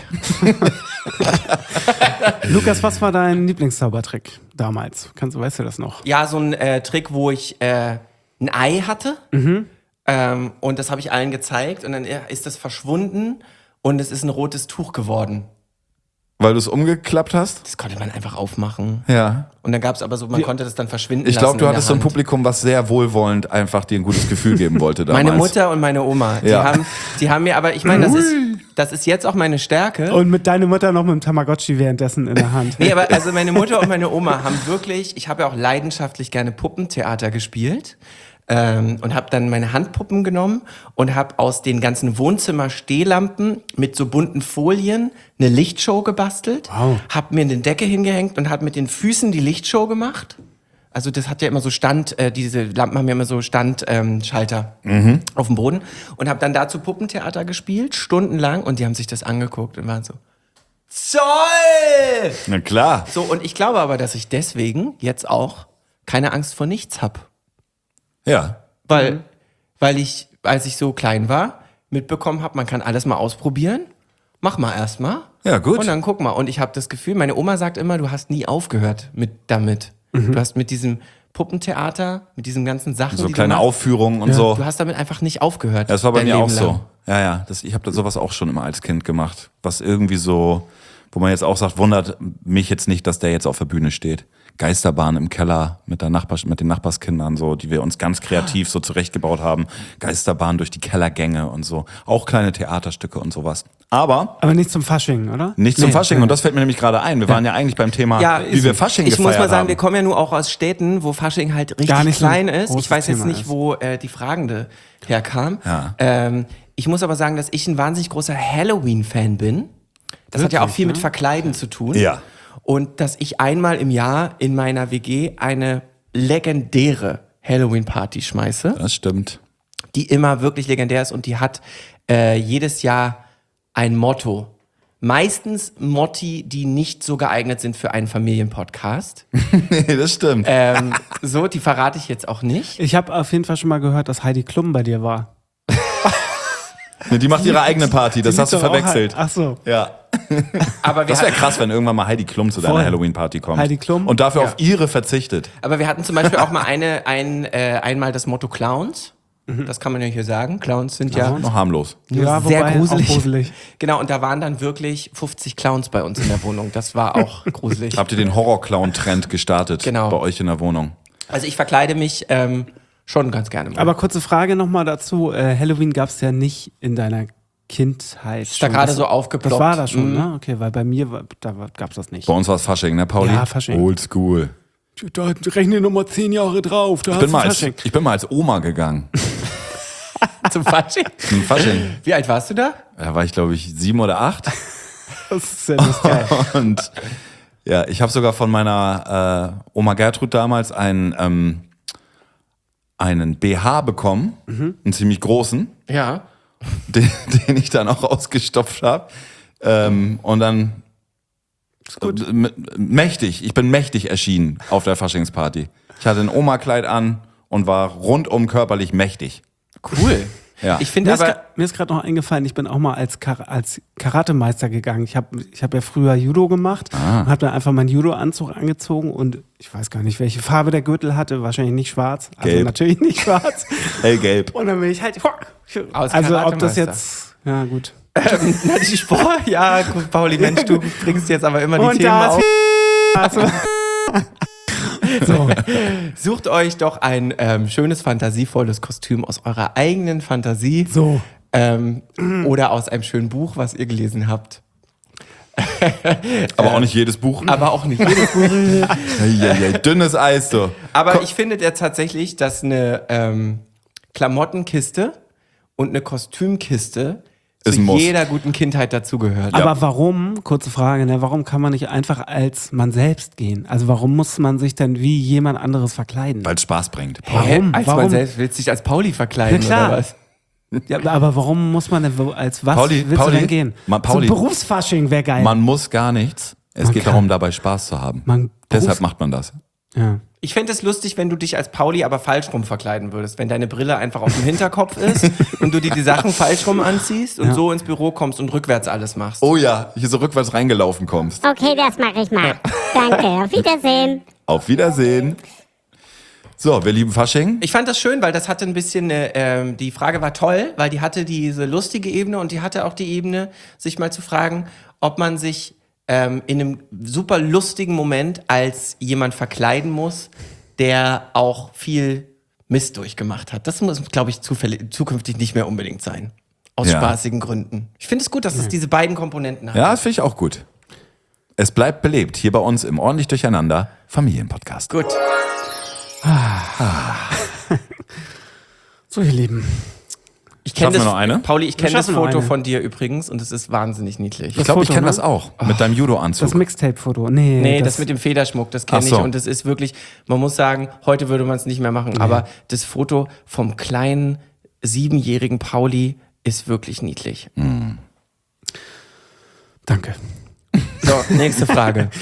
Lukas, was war dein Lieblingszaubertrick damals? Weißt du das noch? Ja, so ein Trick, wo ich ein Ei hatte. Und das habe ich allen gezeigt. Und dann ist das verschwunden und es ist ein rotes Tuch geworden. Weil du es umgeklappt hast? Das konnte man einfach aufmachen. Ja. Und dann gab es aber so, man konnte das dann verschwinden Ich glaube, lassen du in der hattest so ein Hand. Publikum, was sehr wohlwollend einfach dir ein gutes Gefühl geben wollte damals. Meine Mutter und meine Oma, Ja. die haben mir, aber ich meine, das ist jetzt auch meine Stärke. Und mit deiner Mutter noch mit dem Tamagotchi währenddessen in der Hand. Nee, aber also meine Mutter und meine Oma haben wirklich, ich habe ja auch leidenschaftlich gerne Puppentheater gespielt und habe dann meine Handpuppen genommen und habe aus den ganzen Wohnzimmer-Stehlampen mit so bunten Folien eine Lichtshow gebastelt, habe mir eine Decke hingehängt und habe mit den Füßen die Lichtshow gemacht. Also das hat ja immer so diese Lampen haben ja immer so Schalter auf dem Boden und habe dann dazu Puppentheater gespielt, stundenlang und die haben sich das angeguckt und waren so, Zoll! Na klar. So, und ich glaube aber, dass ich deswegen jetzt auch keine Angst vor nichts habe. Ja. Weil ich, als ich so klein war, mitbekommen habe, man kann alles mal ausprobieren. Mach mal erst mal. Ja, gut. Und dann guck mal. Und ich habe das Gefühl, meine Oma sagt immer, du hast nie aufgehört damit. Du hast mit diesem Puppentheater, mit diesen ganzen Sachen, So die kleine du machst, Aufführungen und so. du hast damit einfach nicht aufgehört. Das war bei dein mir auch Leben so. lang. Ja. Ich habe sowas auch schon immer als Kind gemacht. Was irgendwie so, wo man jetzt auch sagt, wundert mich jetzt nicht, dass der jetzt auf der Bühne steht. Geisterbahn im Keller mit den Nachbarskindern, so, die wir uns ganz kreativ so zurechtgebaut haben. Geisterbahn durch die Kellergänge und so. Auch kleine Theaterstücke und sowas. Aber Aber nicht zum Fasching, oder? nicht zum Nee. Fasching. Und das fällt mir nämlich gerade ein. Wir waren ja eigentlich beim Thema, wie wir Fasching ich gefeiert muss mal sagen, haben. wir kommen ja nur auch aus Städten, wo Fasching halt richtig Gar nicht so ein klein ist. großes Ich weiß jetzt Thema nicht, ist. wo die Fragende herkam. Ja. Ich muss aber sagen, dass ich ein wahnsinnig großer Halloween-Fan bin. Das hat ja auch Wirklich, viel mit ne? Verkleiden zu tun. Ja. Und dass ich einmal im Jahr in meiner WG eine legendäre Halloween-Party schmeiße, Das stimmt. die immer wirklich legendär ist und die hat jedes Jahr ein Motto, meistens Motti, die nicht so geeignet sind für einen Familienpodcast. Nee, das stimmt. So, die verrate ich jetzt auch nicht. Ich habe auf jeden Fall schon mal gehört, dass Heidi Klum bei dir war. Nee, die macht ihre eigene Party, das Die hast du liegt doch auch verwechselt. Ach so. Ja. Aber wir, Das wäre krass, wenn irgendwann mal Heidi Klum zu deiner Voll. Halloween-Party kommt. Heidi Klum? Und dafür auf ihre verzichtet. aber wir hatten zum Beispiel auch mal einmal das Motto Clowns. Das kann man ja hier sagen. Clowns sind ja Noch harmlos. nur Ja, sehr wobei gruselig. auch gruselig. Genau, und da waren dann wirklich 50 Clowns bei uns in der Wohnung. Das war auch gruselig. Habt ihr den Horror-Clown-Trend gestartet Genau. bei euch in der Wohnung? Also ich verkleide mich schon ganz gerne mal. Aber kurze Frage nochmal dazu. Halloween gab es ja nicht in deiner Kindheit. Ist da gerade so aufgeploppt. Das war das schon, Mhm. ne? Okay, weil bei mir gab es das nicht. Bei uns war es Fasching, ne, Pauli? Ja, Fasching. Oldschool. Da rechne nochmal 10 Jahre drauf. Da Ich bin mal als Oma gegangen. Zum Fasching. Zum Fasching. Wie alt warst du da? Da war ich, glaube ich, 7 oder 8. Das ist ja lustig. Und ja, ich habe sogar von meiner Oma Gertrud damals einen BH bekommen, einen ziemlich großen, Ja. den ich dann auch ausgestopft habe. Und dann ich bin mächtig erschienen auf der Faschingsparty. Ich hatte ein Oma-Kleid an und war rundum körperlich mächtig. Cool. Ja. Ich finde aber, Mir ist gerade noch eingefallen, ich bin auch mal als Karatemeister gegangen. Ich hab ja früher Judo gemacht und habe dann einfach meinen Judo-Anzug angezogen und ich weiß gar nicht, welche Farbe der Gürtel hatte. Wahrscheinlich nicht schwarz. Also Gelb. natürlich nicht schwarz. Hellgelb. Und dann bin ich halt. Als Also ob das Karatemeister. jetzt. Ja, gut. na, die Sport, ja, gut, Pauli, Mensch, du bringst jetzt aber immer die Und Themen da auf. Also, so. Sucht euch doch ein schönes, fantasievolles Kostüm aus eurer eigenen Fantasie. So. Oder aus einem schönen Buch, was ihr gelesen habt. Aber auch nicht jedes Buch. Aber auch nicht jedes Buch. Ja, dünnes Eis, du. Aber ich finde ja tatsächlich, dass eine Klamottenkiste und eine Kostümkiste Ist zu ein Muss. jeder guten Kindheit dazugehört. Aber warum, kurze Frage, ne, warum kann man nicht einfach als man selbst gehen? Also warum muss man sich denn wie jemand anderes verkleiden? Weil es Spaß bringt. Warum? Als Warum? man selbst willst du dich als Pauli verkleiden Ja, klar. oder was? Ja, aber warum muss man denn, als was Pauli, willst du denn gehen? Pauli. Zum Berufsfasching wäre geil. Man muss gar nichts. Es Man geht kann. darum, dabei Spaß zu haben. Deshalb macht man das. Ja. Ich fände es lustig, wenn du dich als Pauli aber falsch rum verkleiden würdest. Wenn deine Brille einfach auf dem Hinterkopf ist und du dir die Sachen falsch rum anziehst und so ins Büro kommst und rückwärts alles machst. Oh ja, hier so rückwärts reingelaufen kommst. Okay, das mache ich mal. Danke, auf Wiedersehen. Auf Wiedersehen. So, wir lieben Fasching. Ich fand das schön, weil das hatte ein bisschen, die Frage war toll, weil die hatte diese lustige Ebene und die hatte auch die Ebene, sich mal zu fragen, ob man sich in einem super lustigen Moment als jemand verkleiden muss, der auch viel Mist durchgemacht hat. Das muss, glaube ich, zukünftig nicht mehr unbedingt sein. Aus Ja. spaßigen Gründen. Ich finde es gut, dass es diese beiden Komponenten hat. Ja, das finde ich auch gut. Es bleibt belebt hier bei uns im Ordentlich Durcheinander Familienpodcast. Gut. So, ihr Lieben. Ich kenne Schaffen wir das, noch eine? Pauli, ich kenne das schaffen noch Foto eine. von dir übrigens und es ist wahnsinnig niedlich. Ich glaube, ich Foto, kenne ne? das auch. Mit deinem Judo-Anzug. Das Mixtape-Foto. Nee, Nee, das mit dem Federschmuck, das kenne Ach ich. so. Und das ist wirklich, man muss sagen, heute würde man es nicht mehr machen, aber das Foto vom kleinen 7-jährigen Pauli ist wirklich niedlich. Danke. So, nächste Frage.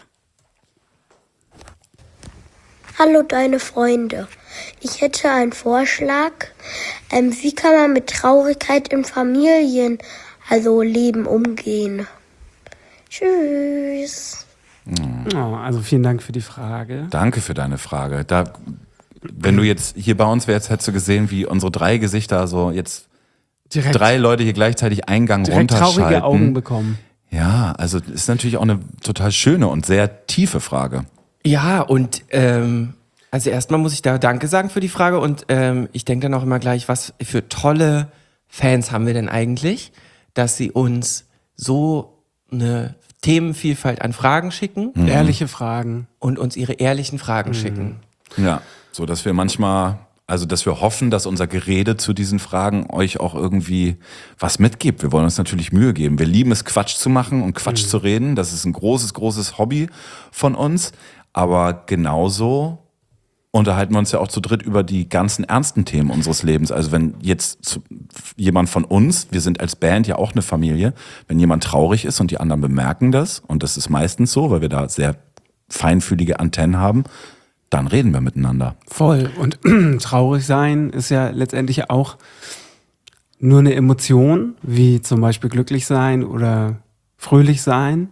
Hallo deine Freunde. Ich hätte einen Vorschlag. Wie kann man mit Traurigkeit in Familien, also Leben, umgehen? Tschüss. Oh, also vielen Dank für die Frage. Danke für deine Frage. Wenn du jetzt hier bei uns wärst, hättest du gesehen, wie unsere 3 Gesichter so jetzt Direkt 3 Leute hier gleichzeitig Eingang traurige runterschalten. Augen bekommen. Ja, also ist natürlich auch eine total schöne und sehr tiefe Frage. Ja, und also erstmal muss ich da Danke sagen für die Frage und ich denke dann auch immer gleich, was für tolle Fans haben wir denn eigentlich, dass sie uns so eine Themenvielfalt an Fragen schicken Ehrliche Fragen. und uns ihre ehrlichen Fragen schicken. Ja, so dass wir manchmal, also dass wir hoffen, dass unser Gerede zu diesen Fragen euch auch irgendwie was mitgibt. Wir wollen uns natürlich Mühe geben. Wir lieben es, Quatsch zu machen und Quatsch zu reden. Das ist ein großes, großes Hobby von uns. Aber genauso unterhalten wir uns ja auch zu dritt über die ganzen ernsten Themen unseres Lebens. Also wenn jetzt jemand von uns, wir sind als Band ja auch eine Familie, wenn jemand traurig ist und die anderen bemerken das, und das ist meistens so, weil wir da sehr feinfühlige Antennen haben, dann reden wir miteinander. Voll. Und traurig sein ist ja letztendlich auch nur eine Emotion, wie zum Beispiel glücklich sein oder fröhlich sein.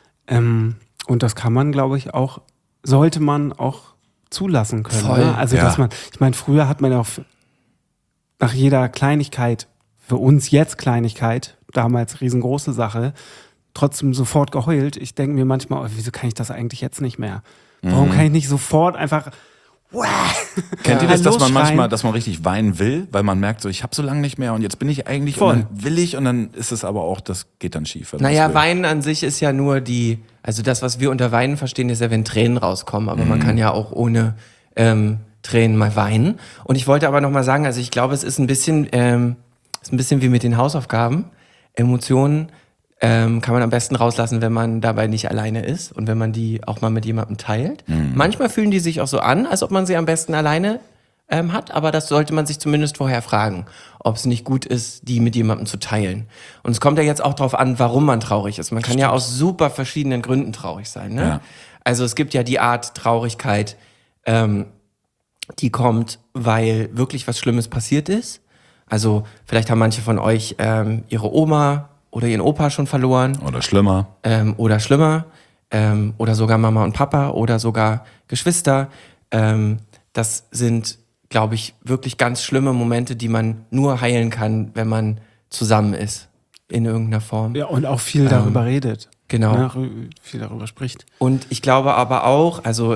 Und das kann man, glaube ich, auch, sollte man auch zulassen können. Voll. Ne? Also, Ja. dass man, ich meine, früher hat man ja auch nach jeder Kleinigkeit, für uns jetzt Kleinigkeit, damals riesengroße Sache, trotzdem sofort geheult. Ich denke mir manchmal, oh, wieso kann ich das eigentlich jetzt nicht mehr? Warum kann ich nicht sofort einfach Kennt ihr das, dass man losschreien? manchmal, dass man richtig weinen will, weil man merkt so, ich habe so lange nicht mehr und jetzt bin ich eigentlich Voll. und dann will ich und dann ist es aber auch, das geht dann schief. wenn man Naja, es will. Weinen an sich ist ja nur also das, was wir unter Weinen verstehen, ist ja, wenn Tränen rauskommen. Aber man kann ja auch ohne Tränen mal weinen. Und ich wollte aber noch mal sagen, also ich glaube, es ist ein bisschen wie mit den Hausaufgaben. Emotionen kann man am besten rauslassen, wenn man dabei nicht alleine ist und wenn man die auch mal mit jemandem teilt. Manchmal fühlen die sich auch so an, als ob man sie am besten alleine hat, aber das sollte man sich zumindest vorher fragen, ob es nicht gut ist, die mit jemandem zu teilen. Und es kommt ja jetzt auch darauf an, warum man traurig ist. Man kann ja aus super verschiedenen Gründen traurig sein. Ne? Ja. Also es gibt ja die Art Traurigkeit, die kommt, weil wirklich was Schlimmes passiert ist. Also vielleicht haben manche von euch ihre Oma oder ihren Opa schon verloren. Oder schlimmer. Oder schlimmer, oder sogar Mama und Papa oder sogar Geschwister. Das sind, glaube ich, wirklich ganz schlimme Momente, die man nur heilen kann, wenn man zusammen ist, in irgendeiner Form. Ja, und auch viel darüber redet. Genau. Ne, viel darüber spricht. Und ich glaube aber auch, also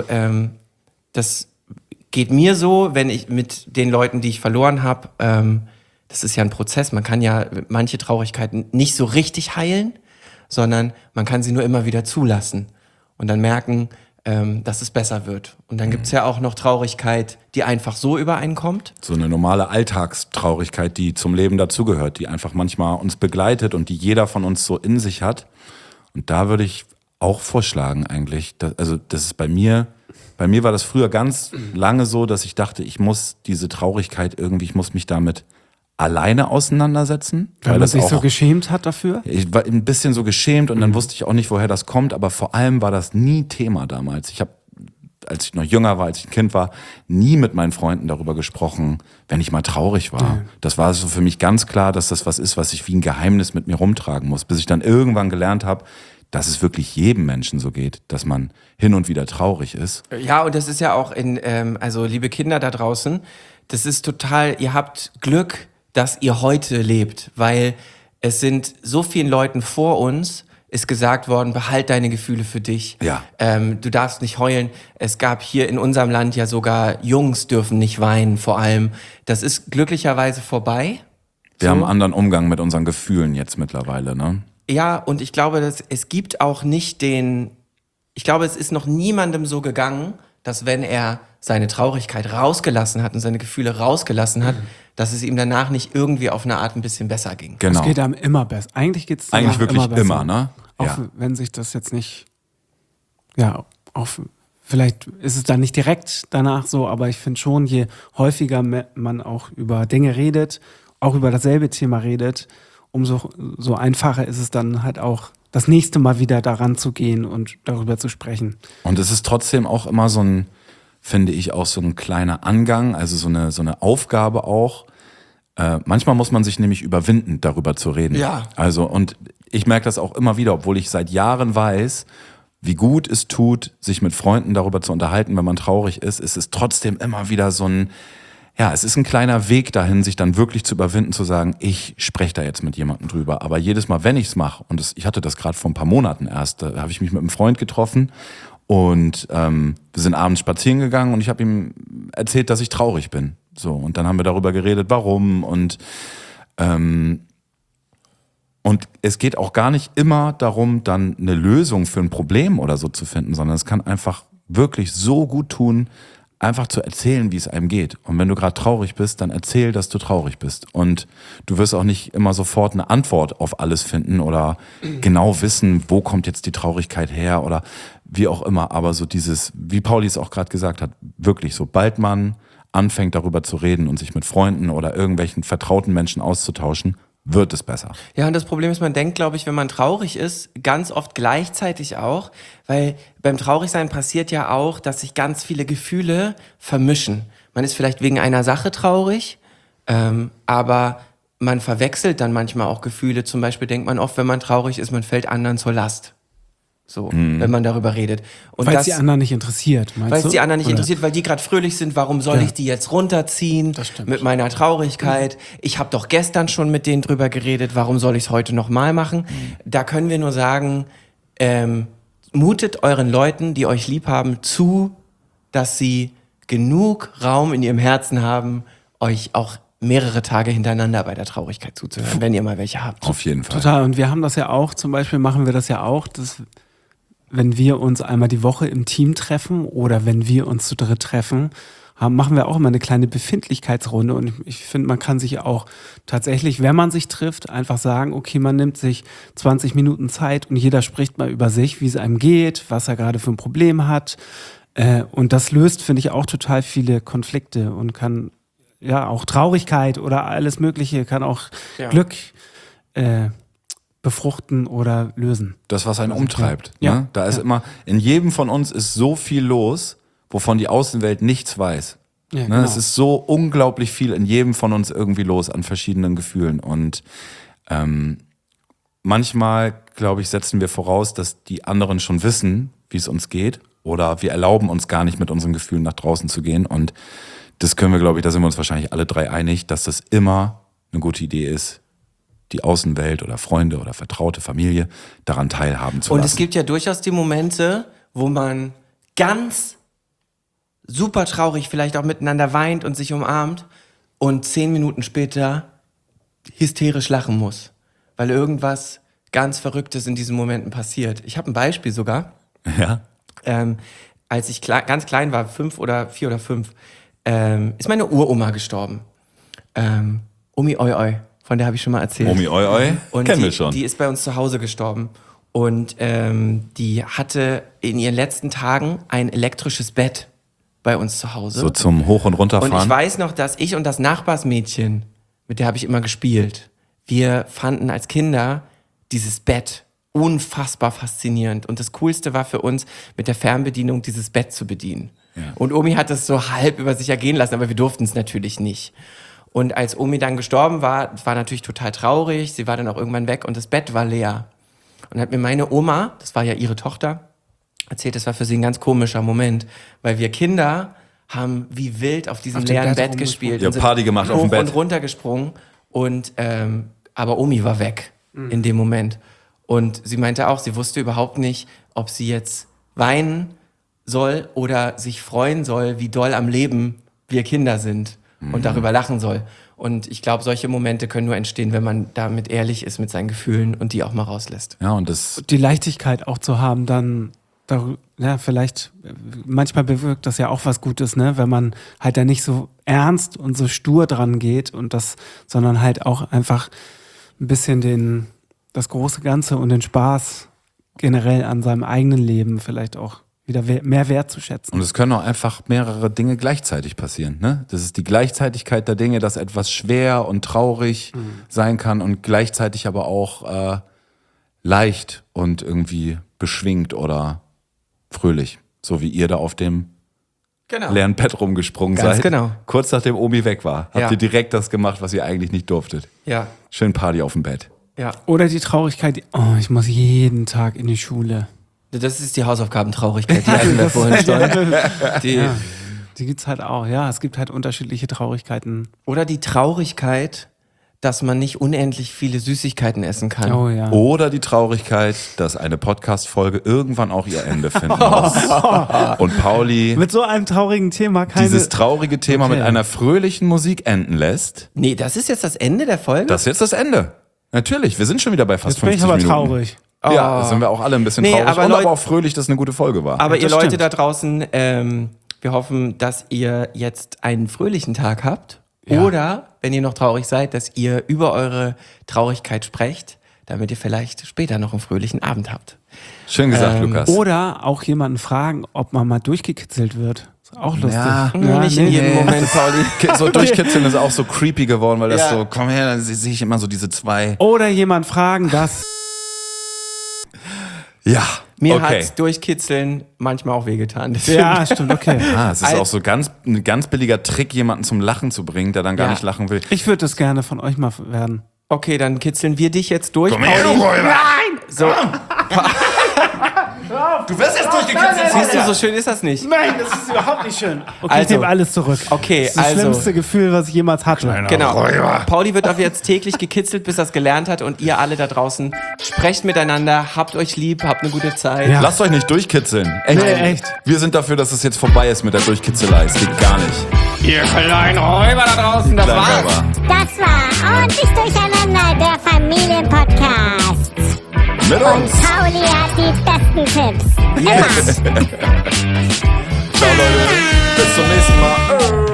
das geht mir so, wenn ich mit den Leuten, die ich verloren habe, das ist ja ein Prozess, man kann ja manche Traurigkeiten nicht so richtig heilen, sondern man kann sie nur immer wieder zulassen und dann merken, dass es besser wird. Und dann gibt's ja auch noch Traurigkeit, die einfach so übereinkommt. So eine normale Alltagstraurigkeit, die zum Leben dazugehört, die einfach manchmal uns begleitet und die jeder von uns so in sich hat. Und da würde ich auch vorschlagen eigentlich, das ist bei mir war das früher ganz lange so, dass ich dachte, ich muss diese Traurigkeit irgendwie, ich muss mich damit alleine auseinandersetzen. Weil man das sich auch, so geschämt hat dafür. ich war ein bisschen so geschämt und dann wusste ich auch nicht, woher das kommt, aber vor allem war das nie Thema damals. Ich habe, als ich noch jünger war, als ich ein Kind war, nie mit meinen Freunden darüber gesprochen, wenn ich mal traurig war. Ja. Das war so für mich ganz klar, dass das was ist, was ich wie ein Geheimnis mit mir rumtragen muss, bis ich dann irgendwann gelernt habe, dass es wirklich jedem Menschen so geht, dass man hin und wieder traurig ist. Ja, und das ist ja auch also liebe Kinder da draußen, das ist total, ihr habt Glück, dass ihr heute lebt, weil es sind so vielen Leuten vor uns ist gesagt worden, behalt deine Gefühle für dich. Ja. Du darfst nicht heulen. Es gab hier in unserem Land ja sogar Jungs dürfen nicht weinen, vor allem. Das ist glücklicherweise vorbei. Wir haben einen anderen Umgang mit unseren Gefühlen jetzt mittlerweile, ne? Ja, und ich glaube, es gibt auch nicht ich glaube, es ist noch niemandem so gegangen, dass wenn er seine Traurigkeit rausgelassen hat und seine Gefühle rausgelassen hat, dass es ihm danach nicht irgendwie auf eine Art ein bisschen besser ging. Genau. Es geht einem immer besser. Eigentlich geht es Eigentlich wirklich immer besser. immer, ne? Auch Ja. wenn sich das jetzt nicht, ja, auch vielleicht ist es dann nicht direkt danach so, aber ich finde schon, je häufiger man auch über Dinge redet, auch über dasselbe Thema redet, umso so einfacher ist es dann halt auch, das nächste Mal wieder daran zu gehen und darüber zu sprechen. Und es ist trotzdem auch immer so ein, finde ich, auch so ein kleiner Angang, also so eine Aufgabe auch. Manchmal muss man sich nämlich überwinden, darüber zu reden. Ja. Also, und ich merke das auch immer wieder, obwohl ich seit Jahren weiß, wie gut es tut, sich mit Freunden darüber zu unterhalten, wenn man traurig ist, ist es trotzdem immer wieder so ein, ja, es ist ein kleiner Weg dahin, sich dann wirklich zu überwinden, zu sagen, ich spreche da jetzt mit jemandem drüber. Aber jedes Mal, wenn ich es mache, und ich hatte das gerade vor ein paar Monaten erst, da habe ich mich mit einem Freund getroffen und wir sind abends spazieren gegangen und ich habe ihm erzählt, dass ich traurig bin. So, und dann haben wir darüber geredet, warum und es geht auch gar nicht immer darum, dann eine Lösung für ein Problem oder so zu finden, sondern es kann einfach wirklich so gut tun, einfach zu erzählen, wie es einem geht. Und wenn du gerade traurig bist, dann erzähl, dass du traurig bist. Und du wirst auch nicht immer sofort eine Antwort auf alles finden oder genau wissen, wo kommt jetzt die Traurigkeit her oder wie auch immer. Aber so dieses, wie Pauli es auch gerade gesagt hat, wirklich, sobald man anfängt darüber zu reden und sich mit Freunden oder irgendwelchen vertrauten Menschen auszutauschen, wird es besser. Ja, und das Problem ist, man denkt, glaube ich, wenn man traurig ist, ganz oft gleichzeitig auch, weil beim Traurigsein passiert ja auch, dass sich ganz viele Gefühle vermischen. Man ist vielleicht wegen einer Sache traurig, aber man verwechselt dann manchmal auch Gefühle. Zum Beispiel denkt man oft, wenn man traurig ist, man fällt anderen zur Last. So, wenn man darüber redet. Weil es die anderen nicht interessiert, meinst du? Weil es die anderen nicht Oder? interessiert, weil die gerade fröhlich sind. Warum soll ich die jetzt runterziehen mit meiner Traurigkeit? Ich habe doch gestern schon mit denen drüber geredet. Warum soll ich es heute nochmal machen? Da können wir nur sagen, mutet euren Leuten, die euch lieb haben, zu, dass sie genug Raum in ihrem Herzen haben, euch auch mehrere Tage hintereinander bei der Traurigkeit zuzuhören, wenn ihr mal welche habt. Auf jeden Fall. Total. Und wir haben das ja auch, zum Beispiel machen wir das ja auch, dass wenn wir uns einmal die Woche im Team treffen oder wenn wir uns zu dritt treffen, machen wir auch immer eine kleine Befindlichkeitsrunde. Und ich finde, man kann sich auch tatsächlich, wenn man sich trifft, einfach sagen, okay, man nimmt sich 20 Minuten Zeit und jeder spricht mal über sich, wie es einem geht, was er gerade für ein Problem hat. Und das löst, finde ich, auch total viele Konflikte und kann ja auch Traurigkeit oder alles Mögliche, kann auch Glück befruchten oder lösen. Das, was einen umtreibt. Ja. Ne? Da ist immer, in jedem von uns ist so viel los, wovon die Außenwelt nichts weiß. Ja, Ne? genau. Es ist so unglaublich viel in jedem von uns irgendwie los an verschiedenen Gefühlen. Und manchmal, glaube ich, setzen wir voraus, dass die anderen schon wissen, wie es uns geht. Oder wir erlauben uns gar nicht, mit unseren Gefühlen nach draußen zu gehen. Und das können wir, glaube ich, da sind wir uns wahrscheinlich alle drei einig, dass das immer eine gute Idee ist, die Außenwelt oder Freunde oder vertraute Familie daran teilhaben zu lassen. Und es gibt ja durchaus die Momente, wo man ganz super traurig vielleicht auch miteinander weint und sich umarmt und 10 Minuten später hysterisch lachen muss, weil irgendwas ganz Verrücktes in diesen Momenten passiert. Ich habe ein Beispiel sogar. Ja. Als ich ganz klein war, 4 oder 5, ist meine Uroma gestorben. Omi Oi Oi, von der habe ich schon mal erzählt. Omi Oi Oi, Und kennen wir schon. Die ist bei uns zu Hause gestorben. Und die hatte in ihren letzten Tagen ein elektrisches Bett bei uns zu Hause. So zum Hoch- und Und Runterfahren. ich weiß noch, dass ich und das Nachbarsmädchen, mit der habe ich immer gespielt, wir fanden als Kinder dieses Bett unfassbar faszinierend. Und das Coolste war für uns, mit der Fernbedienung dieses Bett zu bedienen. Ja. Und Omi hat es so halb über sich ergehen lassen, aber wir durften es natürlich nicht. Und als Omi dann gestorben war natürlich total traurig. Sie war dann auch irgendwann weg und das Bett war leer. Und hat mir meine Oma, das war ja ihre Tochter, erzählt, das war für sie ein ganz komischer Moment, weil wir Kinder haben wie wild auf diesem leeren Bett gespielt. Ja, und sind Party gemacht auf dem Bett. Hoch und runter gesprungen. Und, aber Omi war weg in dem Moment. Und sie meinte auch, sie wusste überhaupt nicht, ob sie jetzt weinen soll oder sich freuen soll, wie doll am Leben wir Kinder sind und darüber lachen soll. Und ich glaube, solche Momente können nur entstehen, wenn man damit ehrlich ist mit seinen Gefühlen und die auch mal rauslässt. Ja, und das Die Leichtigkeit auch zu haben, dann, ja, vielleicht, manchmal bewirkt das ja auch was Gutes, ne, wenn man halt da nicht so ernst und so stur dran geht und das, sondern halt auch einfach ein bisschen das große Ganze und den Spaß generell an seinem eigenen Leben vielleicht auch wieder mehr wertzuschätzen. Und es können auch einfach mehrere Dinge gleichzeitig passieren. Ne? Das ist die Gleichzeitigkeit der Dinge, dass etwas schwer und traurig sein kann und gleichzeitig aber auch leicht und irgendwie beschwingt oder fröhlich. So wie ihr da auf dem leeren Bett rumgesprungen Ganz seid. genau. Kurz nachdem Omi weg war, habt ihr direkt das gemacht, was ihr eigentlich nicht durftet. Ja, Schön Party auf dem Bett. ja. Oder die Traurigkeit, oh, ich muss jeden Tag in die Schule. Das ist die Hausaufgabentraurigkeit, die hatten wir vorhin schon. Die gibt's halt auch, ja. Es gibt halt unterschiedliche Traurigkeiten. Oder die Traurigkeit, dass man nicht unendlich viele Süßigkeiten essen kann. Oh ja. Oder die Traurigkeit, dass eine Podcast-Folge irgendwann auch ihr Ende finden muss. Und Pauli Mit so einem traurigen Thema dieses traurige Thema Okay. mit einer fröhlichen Musik enden lässt. Nee, das ist jetzt das Ende der Folge? Das ist jetzt das Ende. Natürlich, wir sind schon wieder bei fast Jetzt bin ich 50 aber Minuten. traurig. Ja, da sind wir auch alle ein bisschen Nee, traurig aber und Leute- aber auch fröhlich, dass es eine gute Folge war. Aber Ja, ihr das Leute stimmt. da draußen, Wir hoffen, dass ihr jetzt einen fröhlichen Tag habt. Ja. Oder, wenn ihr noch traurig seid, dass ihr über eure Traurigkeit sprecht, damit ihr vielleicht später noch einen fröhlichen Abend habt. Schön gesagt, Lukas. Oder auch jemanden fragen, ob man mal durchgekitzelt wird. Ist auch lustig. Ja. Nicht in jedem Moment, Pauli. So durchkitzeln ist auch so creepy geworden, weil das Ja. so, komm her, dann sehe ich immer so diese zwei. Oder jemand fragen, dass... Ja, Mir okay. hat's durchkitzeln manchmal auch wehgetan. Deswegen- Ja, stimmt, okay. Es ist auch so ein ganz billiger Trick, jemanden zum Lachen zu bringen, der dann gar Ja. nicht lachen will. Ich würde das gerne von euch mal werden. Okay, dann kitzeln wir dich jetzt durch. Komm her, du Pauli. Räuber! So, Du wirst jetzt durchgekitzelt. siehst du, so schön ist das nicht. Nein, das ist überhaupt nicht schön. Okay, Also, ich nehme alles zurück. okay, das ist das also- schlimmste Gefühl, was ich jemals hatte. Genau. Räuber. Pauli wird auf jetzt täglich gekitzelt, bis er es gelernt hat. Und ihr alle da draußen, sprecht miteinander, habt euch lieb, habt eine gute Zeit. Ja. Lasst euch nicht durchkitzeln. Echt. Nee, echt. Wir sind dafür, dass es jetzt vorbei ist mit der Durchkitzelei. Es geht gar nicht. Ihr kleinen Räuber da draußen, das Kleiner war's. Räuber. Das war ordentlich durcheinander, der Familienpodcast. Mit uns. Pauli hat die besten Tipps. Immer. Ciao, Leute. Bis zum nächsten Mal.